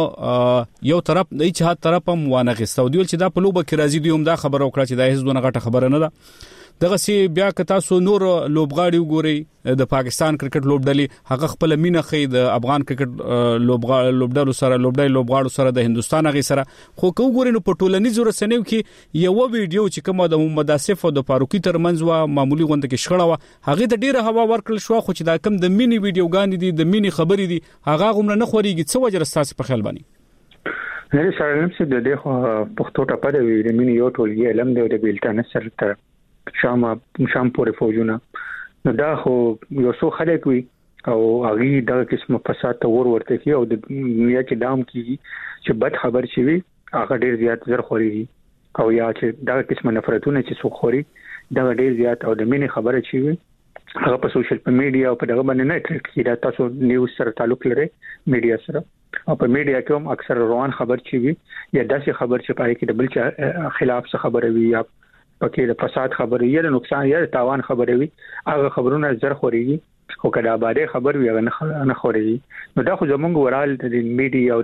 Speaker 10: یو طرف نه چې هغه طرف هم وانه غستو دی چې دا په لوبه کې راځي دوی هم دا خبره وکړه چې دا هیڅ دونه غټه خبره نه ده دغه سی بیا که تاسو نور لوبغاړي وګورئ د پاکستان کرکټ لوبډلې هغه خپل مینه خي د افغان کرکټ لوبډلو سره لوبغاړو سره د هندستان غي سره خو کو وګورئ نو په ټولنیزو رسنیو کې یو ویډیو چې کومه د محمد آصف او د فاروقی ترمنځ و معمولی غونډه کې شخړه و هغه د ډیره هوا ورکړل شو خو چې دا کم د مینی ویډیوګان دي د مینی خبرې دي هغه غومره نه خوريږي څه وجه راسته په خیال باندې
Speaker 6: نه سره نفس د دې پښتو ټاپه د ویډیو مینی یو ټولګي علم دی د بیلټن سره تر شام پورې فوجونه نو دا خو یو څو خلک وي او هغه د قسم فساد ته ورته کی او د دنیا کې دام کیږي چې بد خبر شي وي هغه ډیر زیات زر خوري او یا چې دا قسم نفرتونه چې سو خوري دا ډیر زیات او د مینه خبره شي وي هغه په سوشل میډیا او په دغه باندې نه ټریک کیدا تاسو نیوز سره تعلق لري میډیا سره او په میډیا کې هم اکثر روان خبر شي وي یا داسې خبر چې پای کې د بل خلاف څه خبره وي یا پکې د فساد خبرې یا د نقصان یا د تاوان خبرې وي هغه خبرونه زر خوريږي او کله آباده خبر وي هغه نه خوريږي نو دا خو زمونږ ورال د میډیا او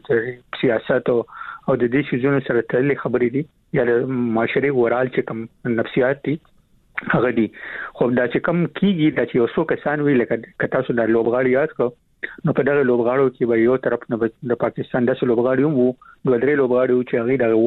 Speaker 6: د سیاست او د دې شیزونو سره تړلې خبرې دي یا د معاشري ورال چې کوم نفسیات دي هغه دي خو دا چې کوم کیږي دا چې اوسو کسان وی لکه تاسو د لوبغاړي یاد کو نو په دغه لوبغاړو کې به یو طرف نه د پاکستان د لوبغاړي وو دوه درې لوبغاړي چې هغه د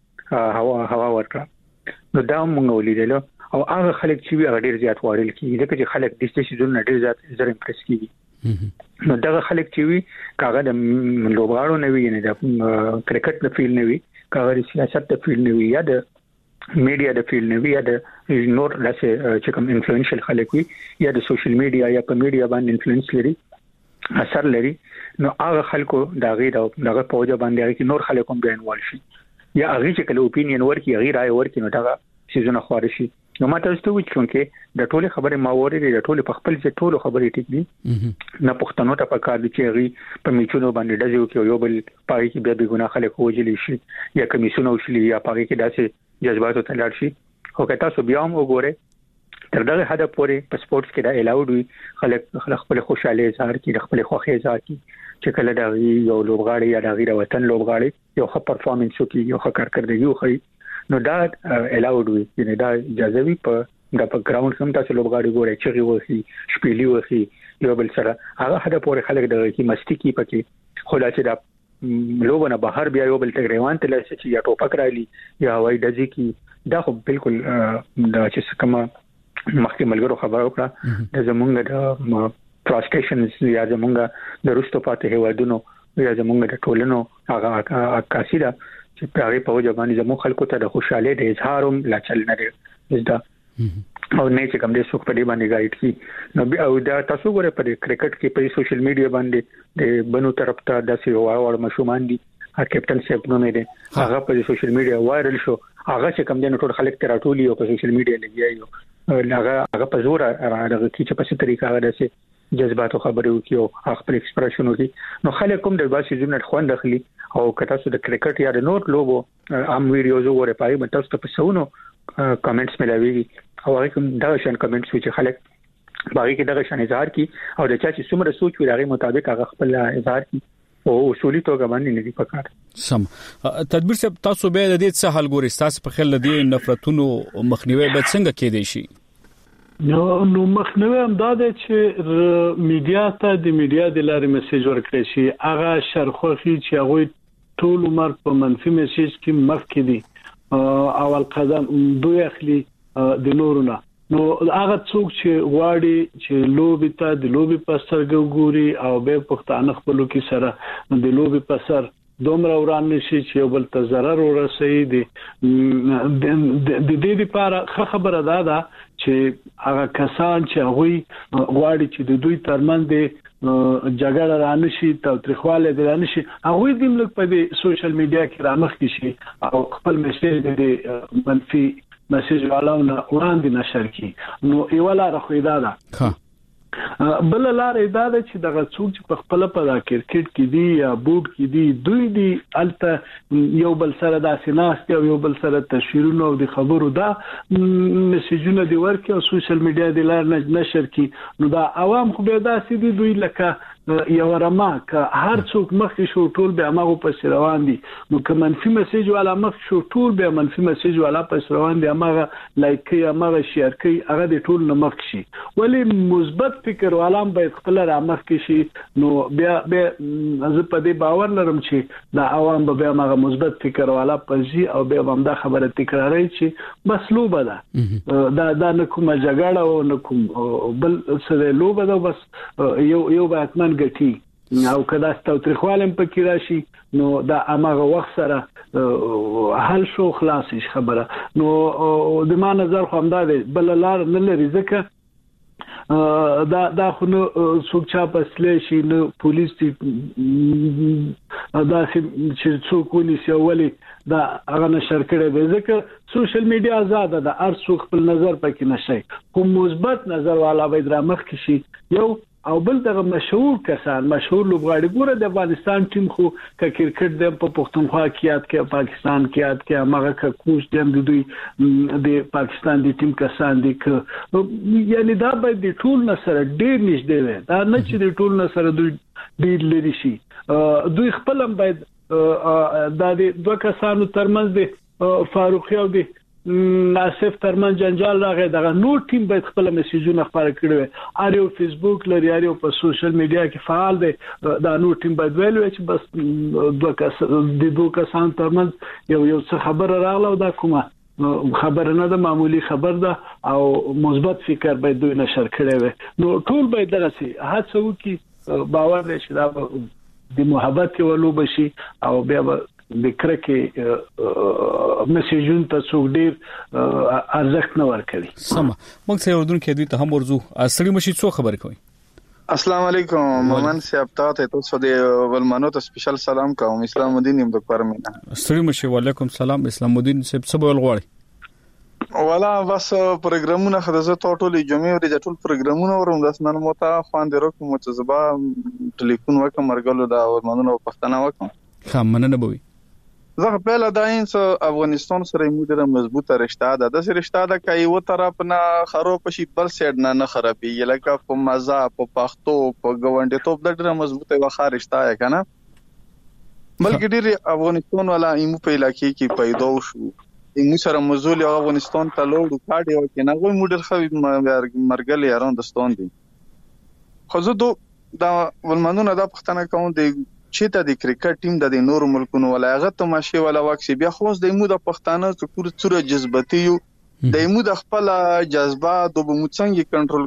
Speaker 6: ورته هوا ورکړه نو دا موږ ولیدل او هغه خلک چې هغه ډیر زیات وړل کیږي لکه چې خلک د ستې شیزونه ډیر زیات زر امپرس کیږي نو دا خلک چې وي کاغه د لوبغاړو نه وي نه د کرکټ د فیل نه وي کاغه د سیاست د فیل نه وي یا د میډیا د فیل نه وي یا د نور لاسه چې کوم انفلوئنشل خلک وي یا د سوشل میډیا یا په میډیا باندې انفلوئنس لري اثر لري نو هغه خلکو دا غیر او دغه پوجا باندې کې نور خلک هم بیان ورشي یا هغه چې کله اپینین ورکی هغه رائے ورکی نو دا سيزونه خوري شي نو ماته ستو چې د ټوله خبره ماوري د ټوله په خپل ځای ټوله خبرې ټیک دي نه پښتنو ته پکار دي چې هغه په میچونو باندې دځو کې یو بل پای کې بیا به ګناه خلک وجلی شي یا کمیسونه وشلي یا پای کې داسې جذبات ته لاړ شي او که تاسو بیا هم وګورئ تر دغه حد پورې په سپورتس کې دا الاود وي خلک خپل خوشاله اظهار کوي خپل خوښي اظهار کوي چې کله دا یو لوبغاړي یا دا غیر وطن لوبغاړي یو ښه پرفورمنس کوي یو ښه کارکردګي کوي نو دا الاود وي یعنی دا اجازه وي په د ګراوند سم تاسو لوبغاړي ګورئ چې وږي شپېلي وږي یو بل سره هغه حد پورې خلک دغه کی مستی کی پکې خلا چې دا لوبونه بهر بیا یو بل تګریوان ته لسی چې یا ټوپک رالي یا وای دځي کی دا خو بالکل دا چې کومه مخکې ملګرو خبرو کړه د زمونږ د فرستریشنز یا زمونږ د رستو پاتې هوادونو یا زمونږ د ټولنو هغه عکاسي ده چې په هغه په وجه باندې زموږ خلکو ته د خوشاله د اظهاروم لا چل نه دی زده او نه چې کوم دې څوک په دې باندې ګایډ کی نو او دا تاسو ګوره په کرکټ کې په سوشل میډیا باندې د بنو طرف ته د سیواړ مشومان دي کیپټن صاحب نو نه دي هغه په سوشل میډیا وایرل شو هغه چې کوم دې ټول خلک تر ټولي او په سوشل میډیا لګیایو هغه په زور راغی چې په څه طریقه هغه داسې جذباتو خبرو کیو خپل ایکسپریشن وکي نو خلک کوم د باسي جون خوان داخلي او کته سو د کرکټ یا د نوٹ لوګو ام ویډیوز وګوره پای متاسو ته پسونو کمنټس ملاوي او هغه کوم دا شان کمنټس چې خلک باقي کې دغه شان اظهار کی او د چا چې څومره سوچ وي هغه مطابق هغه خپل اظهار کی او اصولي توګه باندې نه دي پکار
Speaker 10: سم تدبیر صاحب تاسو به د دې څه حل ګورئ تاسو په خل د نفرتونو مخنیوي به څنګه کېدای شي
Speaker 11: نو مخنیوي هم دا دی چې میډیا ته د میډیا د لارې میسج ورکړي شي هغه شرخوخي چې هغه ټول عمر په منفي میسج کې مخ کې دي اول قدم دوی اخلي د نورونه نو هغه څوک چې واړي چې لوبي ته د لوبي په سر ګوري او به پښتانه خپلو کې سره د لوبي په سر دومره وران نشي چې یو بل ته ضرر ورسوي د دې لپاره خبره ده چې هغه کسان چې هغه غواړي چې د دوی ترمن دي جګړه رانشي تاریخواله دي رانشي هغه دې موږ په سوشل میډیا کې رامخ کې شي او خپل میسج د منفي میسج والاونه وړاندې نشر کی نو ایواله راخویدا ده بل لار دا ده چې دغه څوک چې په خپل په کرکټ کې دی یا بوټ کې دی دوی دی الته یو بل سره د سیناست او یو بل سره تشویرونه او د خبرو دا میسجونه دی ورکي او سوشل میډیا دی لار نشر کی نو دا عوام خو به دا سیدي دوی لکه یو رما که هر څوک مخ شو ټول به هغه پس روان دي نو که منفي میسج والا مخ شو ټول به منفي میسج والا پس روان دي هغه لایک کوي هغه شیر کوي هغه د ټول نه مخ شي ولی مثبت فکر والا به خپل را مخ کې شي نو بیا زه په دې باور لرم چې د عوام به هغه مثبت فکر والا پځي او به هم دا خبره تکراري چې بس لوبه ده دا نه کومه جګړه او نه کوم بل څه لوبه ده بس یو باتمن ګټي او کدا ستو ترخوالم پکې راشي نو دا امغه وخت سره حل شو خلاص خبره نو د ما نظر خو همدا بل لار نه لري ځکه دا خو نو څوک چا پسلې شي نو پولیس دي دا چې څوک ونیسي ولی دا هغه نشر کړي دی ځکه سوشل میډیا آزاد ده هر څوک خپل نظر پکې نشي کوم مثبت نظر والا به در مخ کې شي یو او بل دغه مشهور کسان مشهور لوبغاړي ګوره د افغانستان ټیم خو ک کرکټ د پښتونخوا کې یاد کې پاکستان کې یاد کې هغه ک کوچ د دوی د پاکستان د ټیم کسان دي ک یعنی دا به د ټول نسره ډیر نشته وي دا نه چې د ټول نسره دوی ډیر لري شي دوی خپل هم باید د دوه کسانو ترمنځ د فاروقي او د ناصف ترمن جنجال راغی دغه نور ټیم باید خپل میسجونه خبره کړي وي اړیو فیسبوک لري اړیو په سوشل میډیا کې فعال دي دا نور ټیم باید ویل وي چې بس دوه کسان ترمن یو څه خبره راغله دا کومه خبر نه ده معمولی خبر ده او مثبت فکر باید دوی نشر کړي وي نو ټول باید دغه سي هڅه وکړي باور لري چې دا د محبت ولو بشي او بیا د کرکه میسجون ته څو ډیر ارزښت نه ورکړي
Speaker 10: سم موږ څه اردن کې دوی ته هم ورزو اصلي مشي څو خبر کوي
Speaker 14: السلام علیکم مومن صاحب تاسو د ولمنو ته سپیشل سلام کوم اسلام الدین یم د پرمینا
Speaker 10: اصلي مشي وعلیکم سلام اسلام الدین صاحب څه بول غواړي
Speaker 14: ولا بس پروګرامونه خدای ته ټولې جمعې ورې ټول پروګرامونه ورم د اسمان موتا خواندې روکم متزبا ټلیفون وکم مرګلو دا ورمنو پښتنه وکم
Speaker 10: خامنه بوي
Speaker 14: زه په لداین افغانستان سره موږ د مضبوطه رشتہ ده د رشتہ ده کای و طرف نه خراب شي بل سیډ نه خرابي لکه په مزه په پښتو په ګوندې توپ د ډېر مضبوطه وخا رشتہ ہے کنه بلکې ډېر افغانستان والا ایمو په علاقې کې پیدا شو ایمو سره مزول افغانستان ته لوړ کاډي او کې نه غوي موډل خو مرګل یاران دستون دي خو زه دا ولمنونه دا پښتنه کوم دی چې ته د کرکټ ټیم د نورو ملکونو ولاغت تماشې ولا واکسي بیا خو د ایمو د پښتانه څخه څوره جذبتي یو د ایمو د خپل جذبات او بمڅنګ کنټرول کوو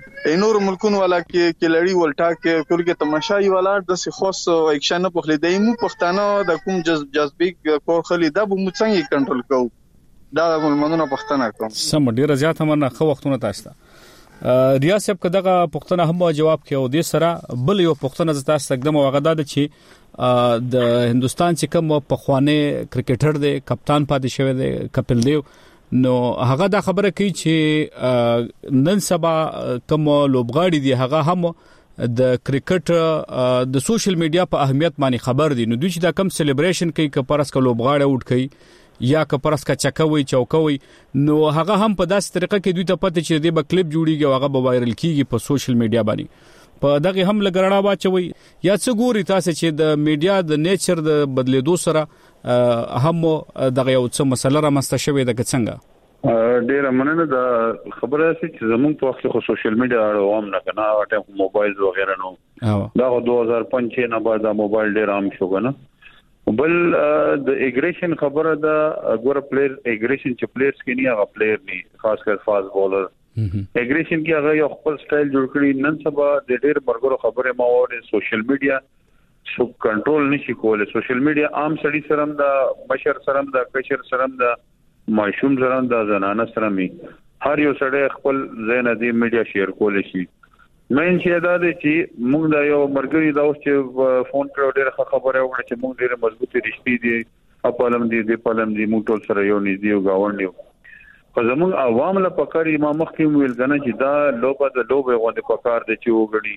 Speaker 14: نور ملکونو والا کې لړی ولټا کې کولګه تماشای والا د خاص اکشن په خله دایمو پښتانه د کوم جذبي کور خلی د بو څنګه کنټرول کوو دا ملمنونه پښتنه کوم
Speaker 10: سم ډیر زیات مننه خو وختونه تاسو ریاست کداغه پښتنه هم جواب کې او د سره بل یو پښتنه زتا استقدام وغدا د چې د هندستان چې کوم په خوانه کرکټر دی کپتان پاتې شوی دی کپل دیو نو هغه دا خبره کوي چې نن سبا کوم لوبغاړي دی هغه هم د کرکټ د سوشل میډیا په اهمیت باندې خبر دي نو دوی چې دا کم سلیبریشن کوي که پرس کا لوبغاړي وټ کوي یا که پرس کا چکوي چوکوي نو هغه هم په داسې طریقه کې دوی ته پته چې د کلیپ جوړیږي او هغه به وایرل کیږي په سوشل میډیا باندې په دغه هم لګرړه واچوي یا څه ګوري تاسو چې د میډیا د نیچر د بدلیدو سره هم دغه یو څه مسله را مسته شوی د څنګه
Speaker 3: ډیر مننه دا خبره چې زموږ په وخت کې سوشل میډیا عام نه کنه ټیم موبایل وغیرہ نو دا 2005 نه بعد موبایل ډیر عام شو کنه بل د اګریشن خبره دا ګور پلیئر اګریشن چې پلیئرز کې نه هغه پلیئر نه خاص کر فاست بولر اګریشن کې هغه یو خپل سټایل جوړ کړی نن سبا د ډیر مرګرو خبره ما وره سوشل میډیا سو کنټرول نشي کولای سوشل میډیا عام سړي سره د مشر سره د کشر سره د ماشوم سره د زنانه سره می هر یو سړی خپل زین دی میډیا شیر کول شي مین چې دا دی چې موږ دا یو مرګري دا اوس چې فون کړو ډېر خبره وکړه چې موږ ډېر مضبوطی رښتې دي خپلم دي د پلم دي موږ ټول سره یو نږدې یو گاوند یو خو زموږ عوام له پکاري ما مخکې ویل کنه چې دا لوبه د لوبه غوډه پکار دي چې وګړي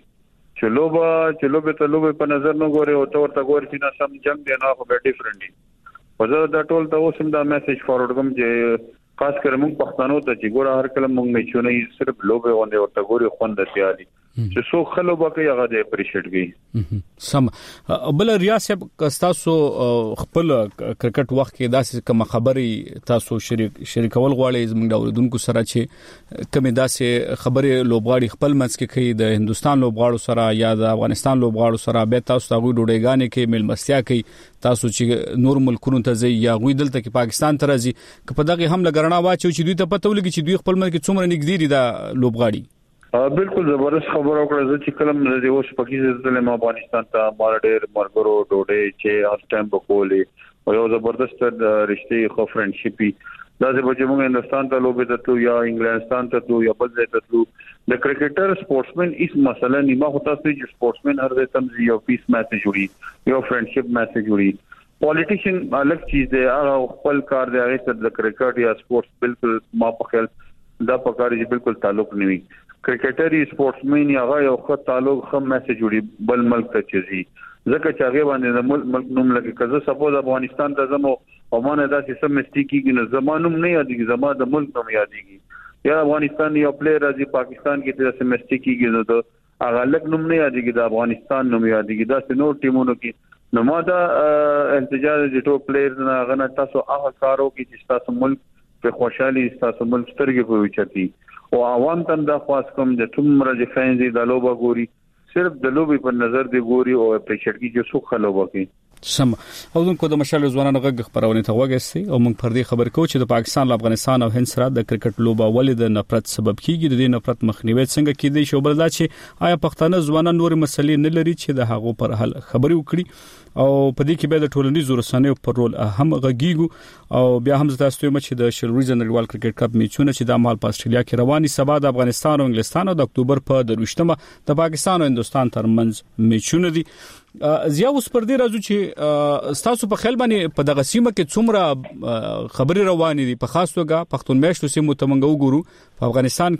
Speaker 3: چې لوبه ته لوبه په نظر نه ګوري او تور ته ګوري چې نه سم جنگ دی نه خو به ډیفرنٹ دي خو دا ټول ته اوس دا میسج فارورډ کوم چې خاص کر موږ پښتنو ته چې ګوره هر کله موږ میچونه صرف لوبه غوډه ورته ګوري خوند تیاري چې سو خلو باقي هغه د اپریشیټ کوي
Speaker 10: سم بل ریاست تاسو خپل کرکټ وخت کې داسې کوم خبري تاسو شریکول غواړي زموږ د اوریدونکو سره چې کومه داسې خبري لوبغاړي خپل منځ کې کوي د هندستان لوبغاړو سره یا د افغانستان لوبغاړو سره به تاسو ته ډوډېګانې کې ملمستیا کوي تاسو چې نور ملکونو ته ځي یا غوي دلته کې پاکستان ته راځي که په دغه هم لګرنا واچو چې دوی ته پته ولګي چې دوی خپل منځ کې څومره نږدې دي د لوبغاړي
Speaker 3: بالکل زبردست خبره وکړه چې کلم د اوس پاکستان ته افغانستان ته مار ډېر مرګرو ډوډۍ چې هر ټایم بکولې او یو زبردست رشتې خو فرندشپي دا چې موږ هندستان ته لوبې ته یا انګلستان ته یا بل ځای ته د کرکټر سپورټسمن هیڅ مسله نه ما هو تاسو چې سپورټسمن هر ځای تم یو پیس میچ جوړي یو فرندشپ میچ جوړي پالیټیشن الګ چیز دی هغه خپل کار دی هغه سره د کرکټ یا سپورټس بالکل ما په خیال دا پکاري چې بالکل تعلق نه وي کرکټري سپورټسمن هغه یو خط تعلق خم میسج جوړي بل ملک ته چي ځکه چې هغه باندې د ملک نوم لکه کزه سپوز افغانستان ته زمو او مانه داسې سم مستیکي نه زمانوم نه یادېږي زما د ملک نوم یادېږي یا افغانستان یو پلیئر راځي پاکستان کې د سم مستیکي نه ته هغه لک نوم نه یادېږي د افغانستان نوم یادېږي دا نور ټیمونو کې نو ما دا التجا د ټو پلیئر نه غنه تاسو هغه کارو کې چې تاسو ملک په خوشحالي تاسو ملک سترګې په وچتي او عوام ته دا خاص کوم د څومره د فینز د لوبه ګوري صرف د لوبې په نظر دی ګوري او اپریشیټ کی چې څوک خلوبه کوي
Speaker 10: سم او دغه د مشال ځوانانو غږ خبرونه ته وګورئ او موږ پر دې خبر کوو چې د پاکستان، افغانستان او هند سره د کرکټ لوبه ولې د نفرت سبب کیږي. د دې نفرت مخنیوي څنګه کیدی شو بل دا چې آیا پښتانه ځوانان نور مسلې نه لري چې د هغو پر حل خبري وکړي او په دې کې به د ټولنیزو رسنیو پر رول هم غږیږي. او بیا هم تاسو ته چې د شلوري نړیوال کرکټ کپ میچونه چې د مال په استرالیا کې رواني سبا د افغانستان او انګلستان او د اکتوبر په 28مه د پاکستان او هندستان ترمنځ میچونه دي. زیا اوس پر دې راځو چې تاسو په خیال باندې په دغه سیمه کې څومره خبري روانې دي، په خاص توګه پښتون میشتو سیمو ته منګو ګورو. په افغانستان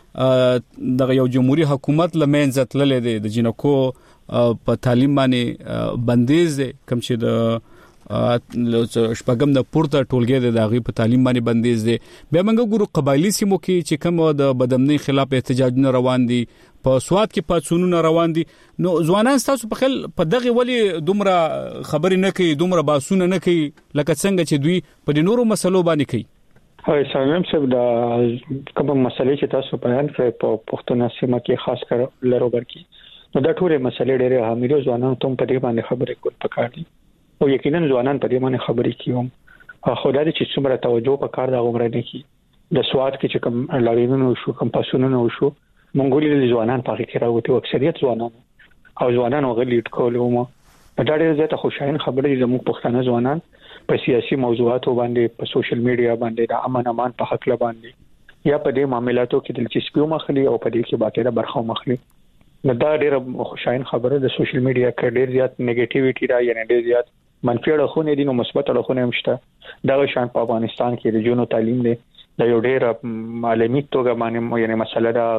Speaker 10: کې دغه یو جمهوریت حکومت لمنځه تللې دي، د جنکو په تعلیم باندې بندیز دي، کوم چې د شپږم د پورته ټولګي د غي په تعلیم باندې بندیز دي. بیا موږ ګورو قبایلی سیمو کې چې کوم د بدامنۍ خلاف احتجاجونه روان دي، په سواد کې پاتسونونه روان دي. نو ځوانان تاسو په خل په دغه ولی دومره خبرې نه کوي، دومره باسونه نه کوي لکه څنګه چې دوی په نورو مسلو باندې کوي.
Speaker 6: هاي سلام صاحب، دا کوم مسلې چې تاسو بیان کړې په پښتون سیمه کې خاص کر لروبر کې، نو دا ټول مسلې ډېرې اهمیت ځوانان ته په دې باندې خبرې کول پکار دي او یقینا ځوانان په دې باندې خبرې کوي. خو دا چې څومره توجه پکار دا عمر نه کی د سواد کې چې کوم لاوینونو شو، کوم پاسونو شو، مونږ ځوانان په کې راوته او اکثریت ځوانان او ځوانان غلیټ کولو مو دا ډېر زیاته خوشاین خبره زموږ پښتانه ځوانان په سیاسي موضوعاتو باندې په سوشل میډیا باندې د امن امان په حق له باندې یا په دې معاملاتو کې دلچسپي مخلي او په دې کې باقاعده برخه مخلي نو دا ډېر خوشاین خبره د سوشل میډیا کې ډېر زیات نیگیټیویټي را یعنی ډېر زیات منفي اړخونه دي نو مثبت اړخونه هم شته دا شان په افغانستان کې د جنو تعلیم دی د یو ډېر عالمي توګه باندې یعنی مسله دا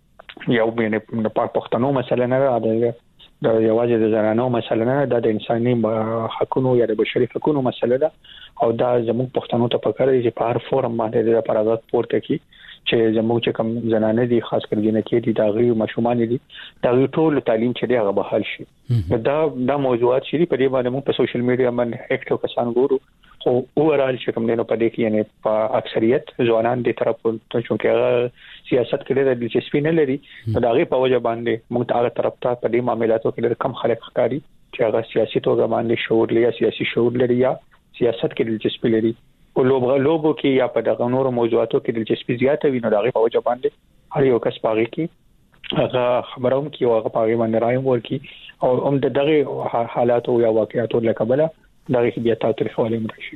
Speaker 6: یو یعنی په پښتنو مسله نه ده د یوازې د زنانو مسله نه ده د انساني حقوقو یا د بشري حقوقو مسله ده او دا زموږ پښتنو ته پکاره دي چې په هر فورم باندې د پرازات پورته کی چې زموږ چې کوم زنانه دي خاص کر جنکې دي دا غي مشومان دي دا ټول تعلیم چې دی هغه بحال شي دا موضوعات چې په دې باندې موږ په سوشل میډیا باندې اکټیو کسان ګورو خو اورال چې کوم نه پدې کې یعنی په اکثریت ځوانان دي طرف ته چې سیاست کې د دلچسپي نه لري دا غي په وجه باندې موږ هغه طرف ته په دې معاملاتو کې کم خلک ښکاري چې هغه سیاسي توګه باندې شعور لري سیاسي شعور لري یا سیاست کې دلچسپي لري او لوبو کې یا په دغه نورو موضوعاتو کې دلچسپي زیاته وي نو دا غي په وجه باندې هر یو کس پاږي کې هغه خبروم کې او هغه پاږي باندې رایم ورکی او هم دغه حالات او یا واقعیت له قبله دغه بیا تاریخوالي مرشي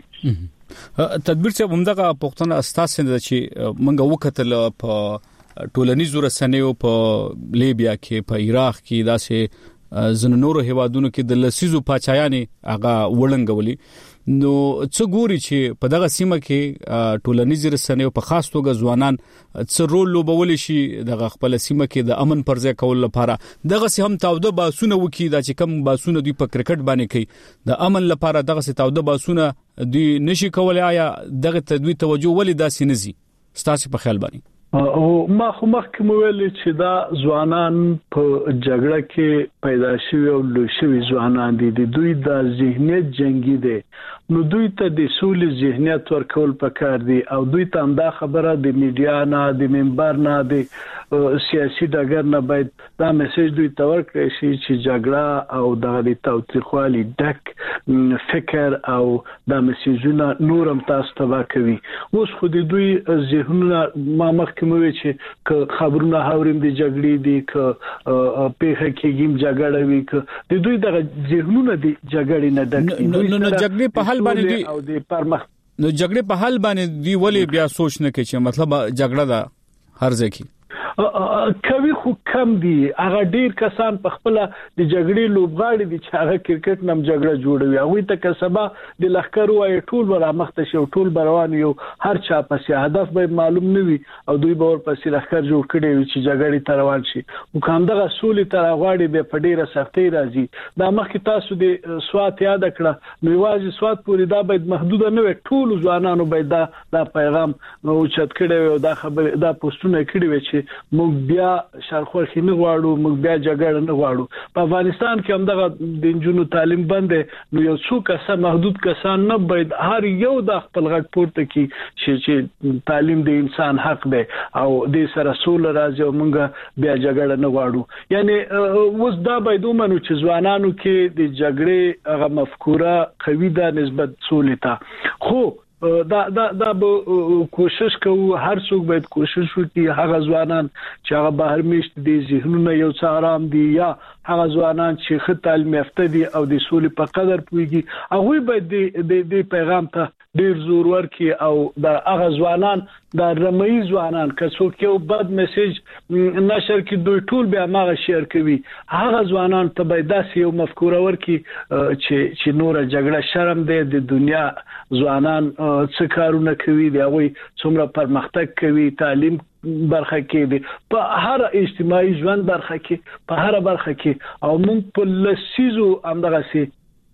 Speaker 10: تدبیر چې همدغه پښتون اساس نه چې منګه وکتل په ټولنیزو رسنیو په لیبیا کې په عراق کې داسې زنورو هوادونو کې د لسیزو پاچایاني هغه وړنګولي نو څه ګوري چې په دغه سیمه کې ټولنیز رسنیو په خاص توګه ځوانان څه رول لوبول شي دغه خپل سیمه کې د امن پرځای کول لپاره دغه سه هم تاوده باسونه وکي دا چې کم باسونه دوی په کرکټ باندې کوي د امن لپاره دغه سه تاوده باسونه دوی نشي کولای آیا دغه تدوی توجه ولې داسې نزي ستاسو په خیال باندې
Speaker 11: او ما خو مخکې ویل چې دا ځوانان په جګړه کې پیدا شوی او لوشوي ځوانان دي دوی د ذهنیت جنگي دي نو دوی ته د سولې ذهنیت ورکول پکار دي او دوی ته هم دا خبره د میډیا نه د منبر نه د سیاسي ډګر نه باید دا میسج دوی ته ورکړي چې جګړه او د تاوتریخوالي ډک فکر او دا میسجونه نورم تاسو ته کوي اوس خو دوی ذهنونه ما مخکې چې خبرونه هاوریم د جګړې دي ک پیخه کېږم جګړه وی ک دوی د ذهنونه د جګړې نه ډک
Speaker 10: نو جګړې په حل باندې دوی
Speaker 11: او د پرمخ
Speaker 10: نو جګړې په حل باندې دوی ولې بیا سوچ نه کوي چې مطلب جګړه ده هر ځای کې
Speaker 11: کوي خو کم دي هغه ډیر کسان په خپل د جګړې لوبغاړي دي چې هغه کرکټ نم جګړه جوړوي هغه ته کسبه د لخر وای ټول ور مخته شو ټول بروان یو هر چا پسې هدف به معلوم نه وي او دوی به ور پسې لخر جوړ کړي وي چې جګړې تروان شي او کوم دغه سولې تر غواړي به په ډیره سختي راځي دا مخکې تاسو د سوات یاد کړه نو واځي سوات پوری دا باید محدود نه وي ټول ځوانانو باید دا پیغام او چت کړي او دا خبر دا پوسټونه کړي وي چې موږ بیا شرخوخ نه غواړو موږ بیا جګړه نه غواړو په افغانستان کې هم دغه د جنونو تعلیم بند نو یو څو کسه محدود کسان نه باید هر یو د خپل غټ پورته کې چې تعلیم د انسان حق دی او د سره سول راځي او موږ بیا جګړه نه غواړو یعنی اوس دا باید ومنو چې ځوانانو کې د جګړې هغه مفکوره قوي ده نسبت سولې ته خو دا به کوشش کوو هر څوک باید کوشش وکړي هغه ځوانان چې هغه بهر میشت دي ذهنونه یو څه آرام دي یا هغه ځوانان چې ښه تعلیم یافته دي او د سولې په قدر پوهیږي هغه باید د پیغام ته ډیر زور ورکړي او دا هغه ځوانان دا رمي ځوانان که څوک یو بد میسج نشر کړي دوی ټول به هغه شیر کوي هغه ځوانان ته باید داسې یو مفکوره ورکړي چې نور جګړه شرم دی د دنیا ځوانان څه کارونه کوي دی هغه څومره پرمختګ کوي تعلیم برخه کې دي په هر اجتماعي ژوند برخه کې په هر برخه کې او موږ په لسیزو همدغه سي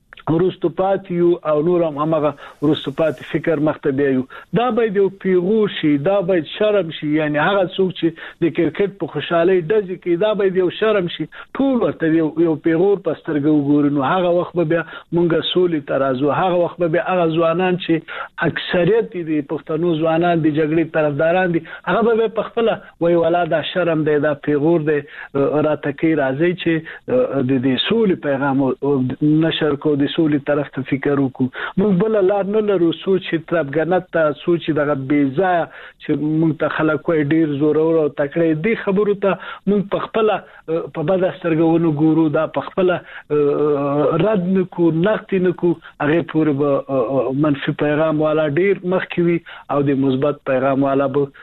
Speaker 11: ورستپاتیو او نور هغه ورستپات فکر مختبیو دا باید یو پیغور شي دا باید شرم شي یعنی هغه څوک چې د کرکټ په خوشحالي دځي کې دا باید یو شرم شي ټول ورته یو پیغور پسترګو ګورنو هغه وخت به مونږه سولې ترازو هغه وخت به هغه ځوانان چې اکثریت دي پښتنو ځوانان د جګړې طرفداران دي هغه به په خپل وای ولاده شرم دی دا پیغور دی راته کې راځي چې د سولې پیغام نشر کو د سولې طرف ته فکر وکړو موږ بل لار نه لرو سوچ طرفګنت ته سوچ دغه بیزا چې موږ ته خلک وای ډیر زور او تکړه دي خبرو ته موږ په خپل په بد سترګونو ګورو دا په خپل رد نکو نقد نکو هغه پورې به منفي پیغام والا ډیر مخکوي او د مثبت پیغام والا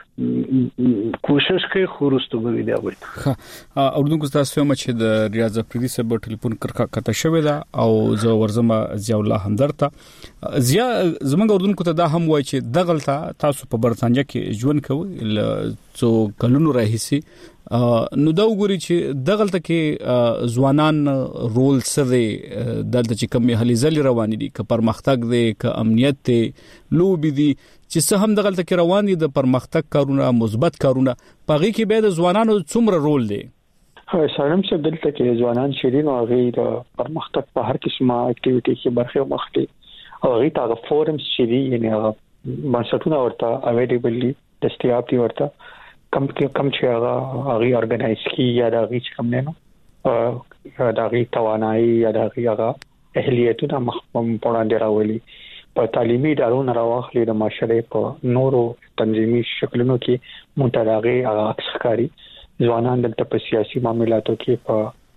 Speaker 11: به کوشش کوي خورستو به دی وي
Speaker 10: اوردونکو تاسو هم چې د ریاض افریدي سره ټلیفون کرکا کته شوی دا او زه ورزمه ضیاء الله همدرته ضیاء زمونږ اوردونکو ته دا هم وای چې دغلطه تاسو په برتانیا کې ژوند کوئ څو کلونو راهیسي نو دا وګوري چې دغلطه کې ځوانان رول سره دلته چې کومې هلي ځلې روان دي که پرمختګ دي که امنیت دي لوبي دي چې څه هم دغلطه کې روان دي د پرمختګ کارونه مثبت کارونه پغې کې به د ځوانانو څومره رول دي
Speaker 6: سلام چې دلته کې ځوانان شیرین او غیر پرمختګ په هر قسمه اکټیویټي کې برخه مخلي او غیر تا فورمز چې دي یعنی بنسټونه ورته اویلیبلی دستیاب دي ورته کم چې هغه ارګنایز کی یا دا غي چې کم نه نو دا غي توانایي یا دا غي هغه اهلیتونه مخکوم پوراندې راولي په تعلیمي ادارو راوخلي د معاشره په نورو تنظیمي شکلونو کې متداغي هغه اکثرکاري ځوانان دلته په سیاسي معاملاتو کې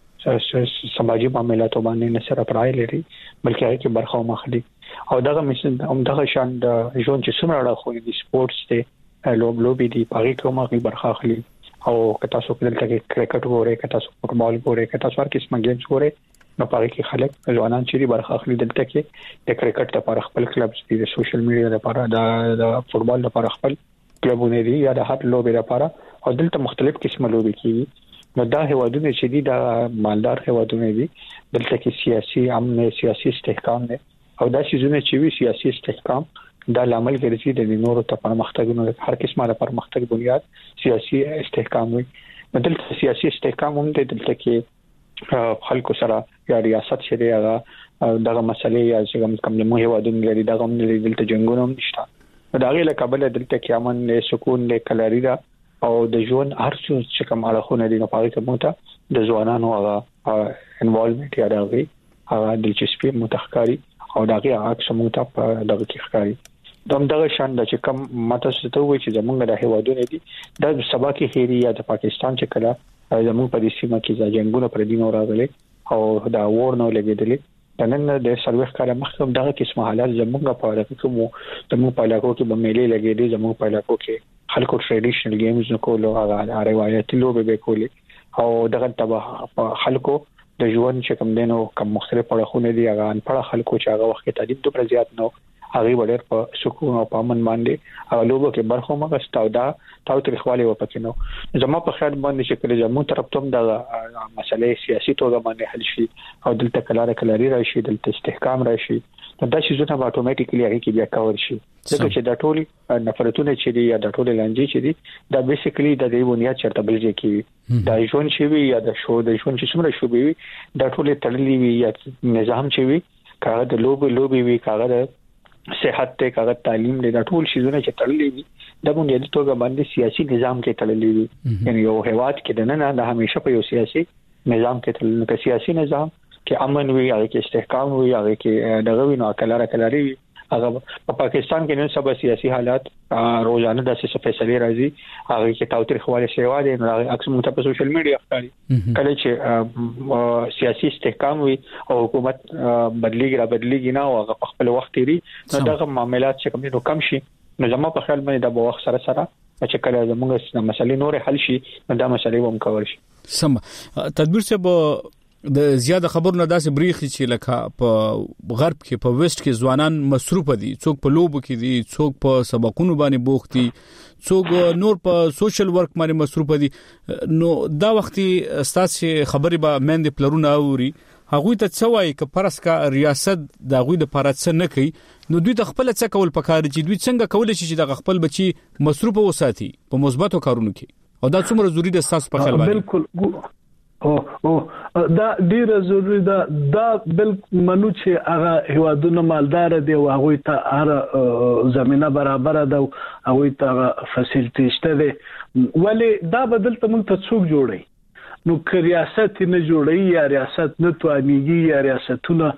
Speaker 6: په سماجی معاملاتو باندې نه سره پرای لري بلکې هغه کې برخه مخلي او دغه شان د ژوند چې څومره راخوي د سپورتس ته لوبي دي پاره کومه غي برخه اخلي او کتا سو دلته کې کرکټ وره کتا سو فوټبال وره کتا سو هر قسمه گیمز وره نو پاره کې خلک ځوانان چې برخه اخلي دلته کې د کرکټ لپاره خپل کلبز دي د سوشل میډیا لپاره د فوټبال لپاره خپل کلبونه دي یا د هر لوبي لپاره او دلته مختلف قسمه لوبي کیږي نو دا هوادونه چې دي دا مالدار هوادونه دي دلته کې سیاسي امن سیاسي استحکام نه او دا شیزونه چې وی سیاسي استحکام دا لامل ګرځي د نورو ته پرمختګونو هر قسمه د پرمختګ بنیاد سیاسي استحکام وي دلته سیاسي استحکام هم دلته کې خلکو سره یا ریاست چې دی هغه دغه مسلې یا چې کوم د هیوادونو لري دغه هم دلته جنگونه هم نشته دا غي له قبل دلته کې امن سکون له کلاري دا او د ژوند هر څه چې کوم اړخونه دي نو پاره کې موته د ځوانانو هغه انوالومنت یا دغه هغه د چسپي متخکاری او دغه عکس موته په دغه کې ښکاری دغه شان د چې کوم ماته ستو وي چې زمونږ د هیوادونو دي د سبا کې خيري یا د پاکستان چې کله زموږ په دې سیمه کې ځنګونه پر دین راغلي او دا وور نو لګیدلې نن د سرویس کار مخکې دغه قسمه حالات زمونږ په اړه کوم د مو په علاقو کې به میلې لګیدې زموږ په علاقو کې خلکو ټریډیشنل گیمز نو کولو هغه روایتي لوبې به کولې او دغه تبع خلکو د ژوند چې کوم دینو کوم مختلف اړخونه دي هغه ان په خلکو چې هغه وخت تعلیم ته پر زیات نو هغه وړر په سکون او په امن باندې او لوبو کې برخه مغستاو دا تاو تاریخوالي و پکې نو زموږ په خیال باندې چې کله زموږ طرف ته د مسلې سیاسي توګه باندې حل شي او دلته کلاري راشي دلته استحکام راشي دا شي زونه اتوماتیکلی هغه کې بیا کاور شي ځکه چې د ټولي نفرتونه چې دي یا د ټولي لانجې چې دي دا بیسیکلی د دې بنیاد چرته بلځي کې دا ژوند چې وي یا د ژوند چې څومره شو وي دا ټولي تړلې وي یا نظام چې وي کاغه د لوبي وي کاغه د صحت ته کاغه تعلیم له ټول شیزونه چې تړلې وي د بنیادی توګه باندې سیاسي نظام کې تړلې وي یعنی یو هیواد کې د نه همیشه په یو سیاسي نظام کې تړلې کې سیاسي نظام کې امن وي هغه کې استحکام وي هغه کې دغه وینو کلاري هغه په پاکستان کې نن سبا سیاسي حالات روزانه د څه فیصله راځي هغه کې تاوتریخواله شوی دی نو اکثر مت په سوشل میډیا ښکاري کله چې سیاسي استحکام وي او حکومت بدلیږي نه او هغه خپل وخت لري نو دغه معاملات چې کوم نو کم شي نو زموږ په خیال باندې د وخت سره چې کله زموږ مسلې نور حل شي نو دا مسلې هم کور شي
Speaker 10: سم تدبیر څه د زیاده خبرونه داسې بریخي چې لکه په غرب کې په ویسټ کې ځوانان مصروف دي څوک په لوبو کې دي څوک په سبقونو باندې بوخت دي څوک نور په سوشل ورک باندې مصروف دي نو دا وختي ستاسو خبرې به مند پلرونه اوري هغه ته څه وایي ک پرسکا ریاست د هغه د پاره څه نه کوي نو دوی د خپل څه کول پکار چې دوی څنګه کول شي چې د خپل بچي مصروف وساتي په مثبتو کارونو کې او دا څومره ضروری ده تاسو په خیال باندې
Speaker 11: بالکل او دا ډیره ضروری ده دا بل منو چې هغه هوادونه مالدار دي او هغه ته هر زمينه برابر ده او هغه ته فسیلیټي شته دي ولی دا بدل ته موږ ته څوک جوړي نو که ریاست نه جوړي یا ریاست نه توانيږي یا ریاستونه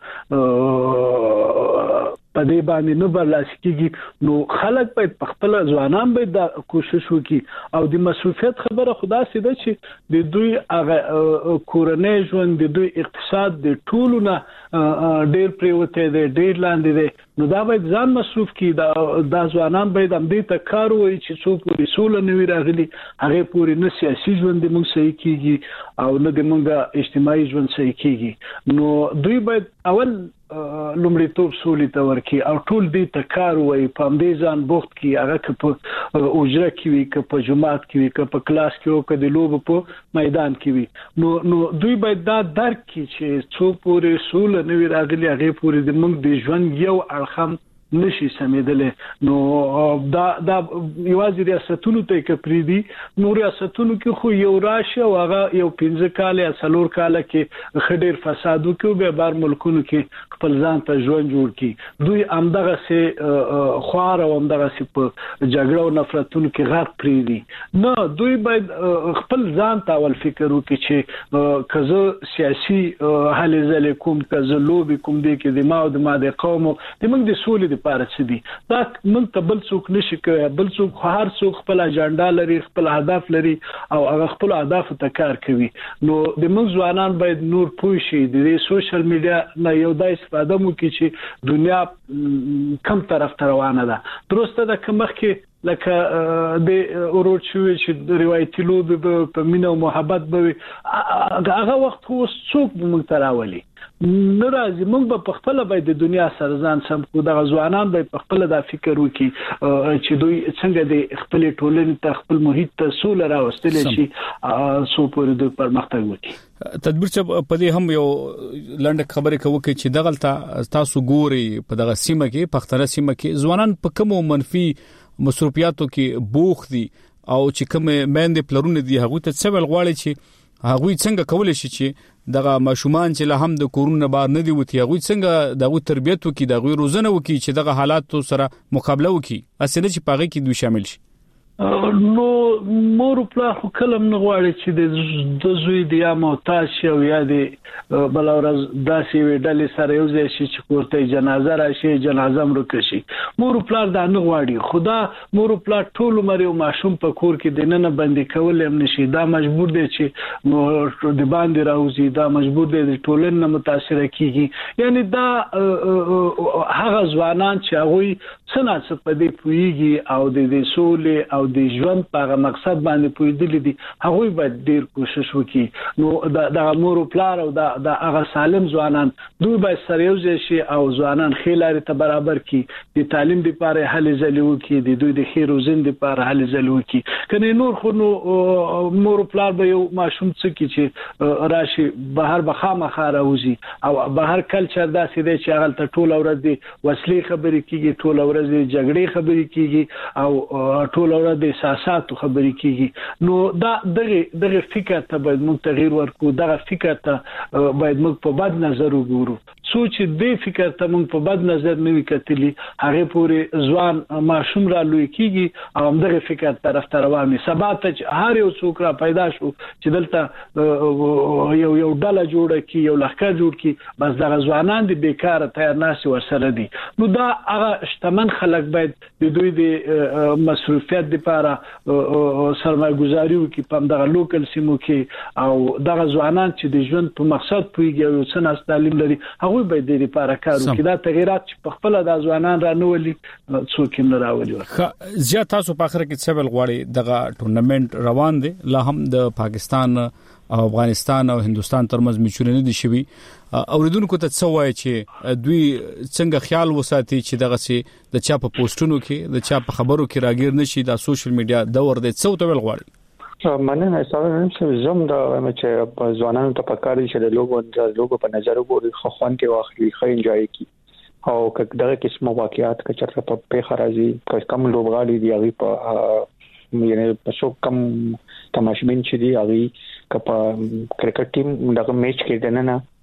Speaker 11: په دې باندې نه برلاسي کیږي نو خلک په خپل ځوانان به دا کوشش وکړي او د مسؤلیت خبره خدا سي ده چې د دوی کورنۍ ژوند د دوی اقتصاد د ټولو نه ډېر پریوته دي ډېر لاندې دي نو دا باید ځان مصروف کړي دا ځوانان باید هم دې ته کار وکړي چې څوک رسول نه وي راغلي هغه پوری نه سیاسي ژوند د موږ صحیح کیږي او نه د موږ اجتماعي ژوند صحیح کیږي نو دوی باید اول لومړیتوب سولې ته ورکړي او ټول دې ته کار وایي په دې ځان بوخت کې هغه په اوجره کې وي که په جماعت کې وي که په کلاس کې او که د لوب په میدان کې وي نو دوی باید دا درک کړي چې څو پورې سول نه وي راغلي هغه پورې د موږ د ژوند یو اړخم نشي سمېدل نو دا یوازې ریاستونو ته کپری دي نو ریاستونو کې خو یو راشه او هغه یو 15 کال یا 4 کال کې خډیر فساد وکړي به بار ملکونو کې خپل ځان ته ژوند جوړ کړي دوی امدغه سه خوار او امدغه سه په جګړه او نفرتونو کې غرق پری دي نو دوی باید خپل ځان ته ول فکر وکړي چې کزه سیاسي حل زل کوم کزه لوب کوم دي کې د ما او د ما د قوم د موږ د سولې پاره دي دا موږ ته بل څوک نشي کوي بل څوک هر څوک خپل اجنډا لري خپل هدف لري او هغه خپل اهداف ته کار کوي نو د موږ ځوانان باید نور پوه شي د سوشل میډیا نه یو د استفاده مو کوي چې دنیا کم طرف ته روانه ده درسته ده که مخکې لکه د اوروچوي چې روایتي لوب په مینه او محبت به هغه وخت خو څوک موږ تراولي ناراضي موږ په خپل باید د دنیا سره ځان سم کو د ځوانان باید په خپل دا فکر وکړي چې دوی څنګه د خپل ټولنې ته خپل محیط ته سول راوستل شي سو پورې د پرمختګ وکړي
Speaker 10: تدبیر چې په دې هم یو لنډه خبره کوي چې دغلت تاسو ګوري په دغه سیمه کې پختره سیمه کې ځوانان په کوم منفي مصروفیاتو کې بوخ دي او چې کوم مېندې پلرونه دي هغه ته څه ول غواړي چې هغه څنګه کولای شي چې دغه ماشومان چې له هم د کورونه بار نه دی وتی هغه څنګه دغه تربیت وکي دغه روزنه وکي چې دغه حالات سره مقابله وکي اسنه چې پاغه کې دوی شامل شي
Speaker 11: نو مور په خو کلم نه غواړي چې د زوی د یا محتاج شي او یا د بلورز داسې وډلې سره یو ځای شي چې کوته جنازه راشي جنازه مرکه شي مور په دا نه غواړي خدا مور په ټول مری او ماشوم په کور کې د نن باندې کول هم نشي دا مجبور دي چې د باندې راوځي دا مجبور دي د ټولنې متاثر کیږي یعنی دا هغه ځوانان چې هغه څنګه په دې پويږي او د سولې او د ژوند په مقصد باندې پویدل دي هغه باید ډیر کوشش وکړي نو د امور پلار او د هغه سالم ځوانان دوی باید سره یو ځای شي او ځوانان خېلاري ته برابر کړي د تعلیم لپاره هل ځلې وکړي د دوی د خیر او زند لپاره هل ځلې وکړي کنه نور خو نو مور پلار به یو ماشوم څه کی چې راشي بهر بخامه خاروزي او بهر کلچر داسې دی چې هغه ته ټول ورځ دی وسلې خبرې کیږي ټول ورځ دی جګړې خبرې کیږي او ټول ورځ د اساساتو خبرې کیږي نو دغه فکر ته باید موږ تغییر ورکړو دغه فکر ته باید موږ په بد نظر وګورو سوچ دې فکر ته موږ په بد نظر نه وکړي هغه پورې ځوان ماشوم را لوي کیږي او دغه فکر طرف ته روان دي سبا ته هر یو څوک را پیدا شو چې دلته یو ډله جوړه کی یو لخر جوړ کی بس دغه ځوانان دي بیکاره تیار ناس ورسره دي نو دا هغه شتمن خلک باید د دوی د مصروفیت لپاره سرمایه‌گذاري وکړي په دغه لوکل سیمو کې او دغه ځوانان چې د ژوند په مقصد پويږي او څنګه تعلیم لري هغه باید د لپاره کار وکړي دا تغیرات چې په خپل د ځوانان رانولي څوک نه راولي
Speaker 10: زیات تاسو په اخر کې څه بل غواړي دغه ټورنمنت روان دي لا هم د پاکستان او افغانستان او هندستان ترمنځ میچونه دي شوی اوریدونکو ته څه وایي چې دوی څنګه خیال وساتي چې دغه سي د چا په پوسټونو کې د چا په خبرو کې راګیر نشي د سوشل میډیا دور دی څه وتول غواړي
Speaker 6: مننه تاسو زم دا چې ځوانانو ته پکاري چې د لوګو په نظر وګوري خو خوان کې واخلي خو انجوای کی او دغه قسمه واقعیات که چرته په پیښه راځي کم لوبغالي دی هغه په یعنی په څو کم تماشبین چې دی هغه کپا کرکټ ټیم دغه میچ کې دنه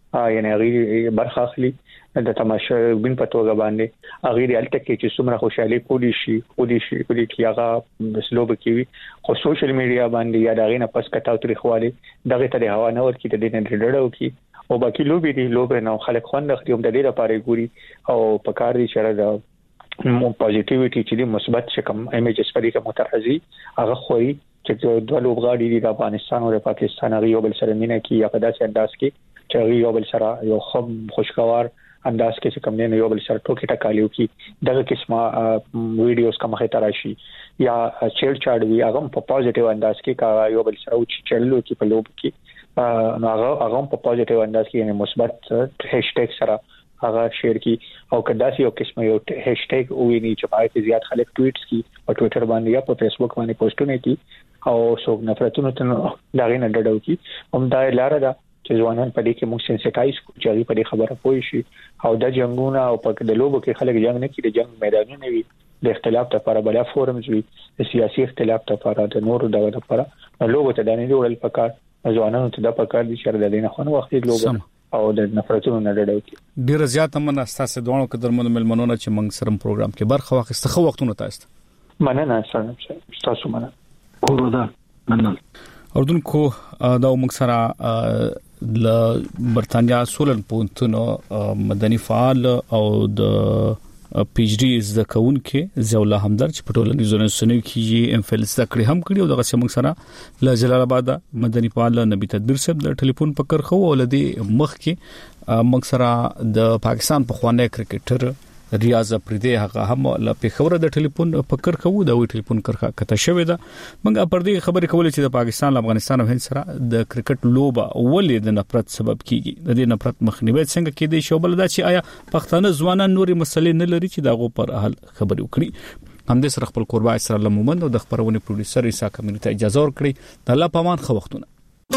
Speaker 6: یعنی هغه برخه اخلي د تماشا بین په توګه باندې هغه د الته کې چې څومره خوشحالي کولی شي چې هغه سلوب کوي خو سوشل میډیا باندې یا دغه نه پس کټاو تاریخوالي دغه ته هوا نه ورکی د دې نه ډډو کی او باقي لوبې نو خلک خوند اخلي هم د دې لپاره ګوري او په کار دي چې د پوزټیویټي چې د مثبت شکم ایمیجز پرې کوم مترازي هغه خوې چې دوه لوبغاړي د افغانستان او د پاکستان هغه یو بل سره مینه کوي یا په داسې انداز کې چې یو بل سره یو خوشگوار انداز کې کوم نه یو بل سره ټوکی ټکالیو کې دغه قسمه ویډیوز کومه تراشي یا چیل چاډ وی هغه په پوزټیو انداز کې کا یو بل سره او چلو کې په لوب کې نو هغه په پوزټیو انداز کې یعنی مثبت هاشټیګ سره هغه شیر کی او کدا سی یو قسم یو هاشټیګ او ویني چې پای ته زیات خلک ټویټس کی او ټویټر باندې یا په فیسبوک باندې پوسټونه کی او څوک نفرتونو ته داغې نه ډډو کی هم دا لاره ده چې ځوانان په دې کې موږ سنسټایز کو چې په دې خبره پوي شي او د جنگونو او په د لوبو کې خلک جنگ نه کوي د جنگ میدانونه وي د اختلاف لپاره بل فورمز وي د سیاسي اختلاف لپاره د نورو دغه لپاره لوبو ته د نه جوړل پکار ځوانانو ته د پکار دي چې د دې نه خو وخت لوبو او د نفرتونو نه ډډو کی
Speaker 10: ډیر زیات مننه تاسو دوه قدرمنو ملمنونو چې موږ سره پروګرام کې برخه واخیسته خو وختونه تاسو
Speaker 6: مننه سره تاسو مننه
Speaker 11: اوردا مننه
Speaker 10: اردن کو دا موږ سره ل برتانیا سولن پونتونو مدني فعال او د پی ایچ ډی زکون کې زولا همدر چې پټولنی زونسونی کې ام فل زکړي هم کړی او دغه موږ سره ل جلال آباد مدني فعال نبی تدبیر صاحب د ټلیفون پکړ خو ولدي مخ کې موږ سره د پاکستان په خوانه کرکټر ریاض افریدی هغه هم له پیښور د ټلیفون پکړ خو د وی ټلیفون کرخه کته شوې ده موږ پر دې خبرې کولې چې د پاکستان افغانستان او هند سره د کرکټ لوبه ولې د نفرت سبب کیږي د دې نفرت مخنیوي څنګه کېدی شو بل دا چې آیا پښتانه ځوانان نوري مسلې نه لري چې داغه پر حل خبرې وکړي هم د سره خپل قربا اسرائیل مومند او د خبرونه پروډوسر عیسی کمنټ اجازه ورکړي د الله پامان خو وختونه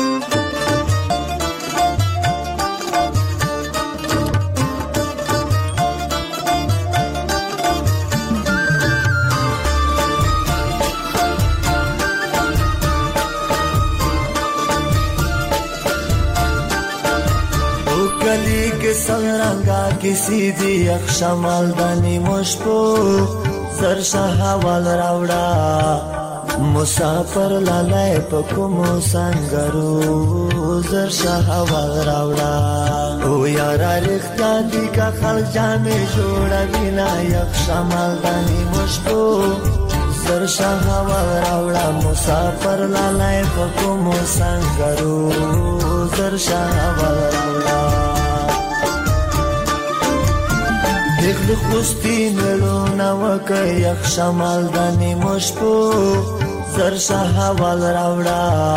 Speaker 15: سرنگا کسی دی یک شمال دنی مشپو سر شهوال راوڑا مسافر لالای پکمو سنگرو زر شهوال راوڑا او یارا رختا دی کا خل جامع جوڑا بینا یک شمال دنی مشپو سر شهوال راوڑا مسافر لالای پکمو سنگرو زر شهوال راوڑا دیخ خوستی ملونا وکا یک شمال دنی مشپو زر شهوال راوڑا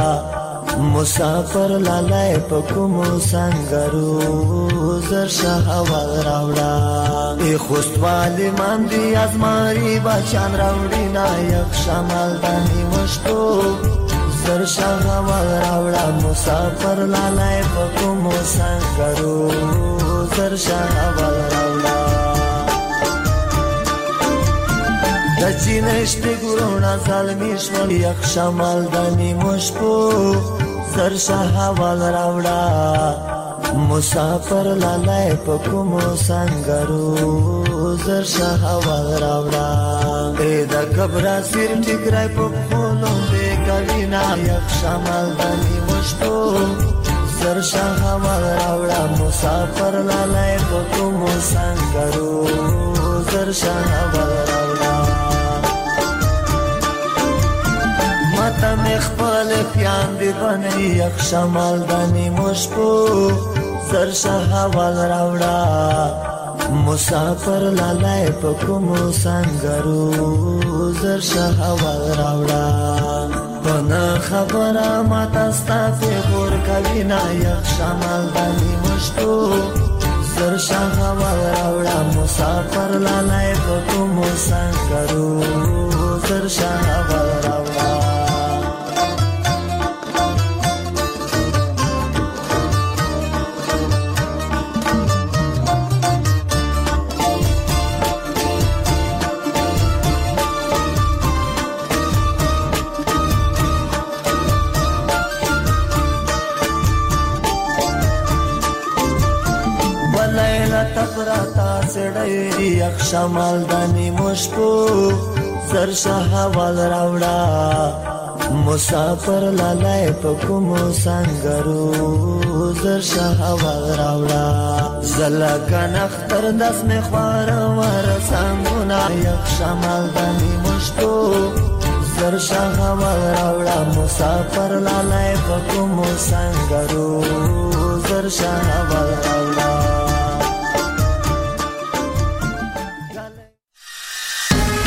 Speaker 15: مسافر لالای پکمو سنگرو زر شهوال راوڑا ای خوستوالی من دی از ماری بچان راوڑی نا یک شمال دنی مشپو زر شهوال راوڑا مسافر لالای پکمو سنگرو زر شهوال راوڑا دچینش بگرونا ظلمیش و یک شمال دنی مشپو زر شهوال راوڑا مسافر لالای پکمو سنگرو زر شهوال راوڑا ایدا کبرا سیر ٹکرائی پکولون دے کلینا یک شمال دنی مشپو زر شهوال راوڑا مسافر لالای پکمو سنگرو زر شهوال راوڑا ماتا مخبال پیان دی بنی یک شمال دنی مشپو زر شهوال راوڑا مسافر لالای پکمو سنگرو زر شهوال راوڑا بنا خبره ماتا ستافی غور کلینا یک شمال دنی مشپو زر شهوال راوڑا مسافر لالای پکمو سنگرو زر شهوال راوڑا یک شمال دانی مشپو زرشه حوال راوڑا مسافر لالای پکمو سنگرو زرشه حوال راوڑا زلکن اختر دست می خوارم ورسانگونا یک شمال دانی مشپو زرشه حوال راوڑا مسافر لالای پکمو سنگرو زرشه حوال راوڑا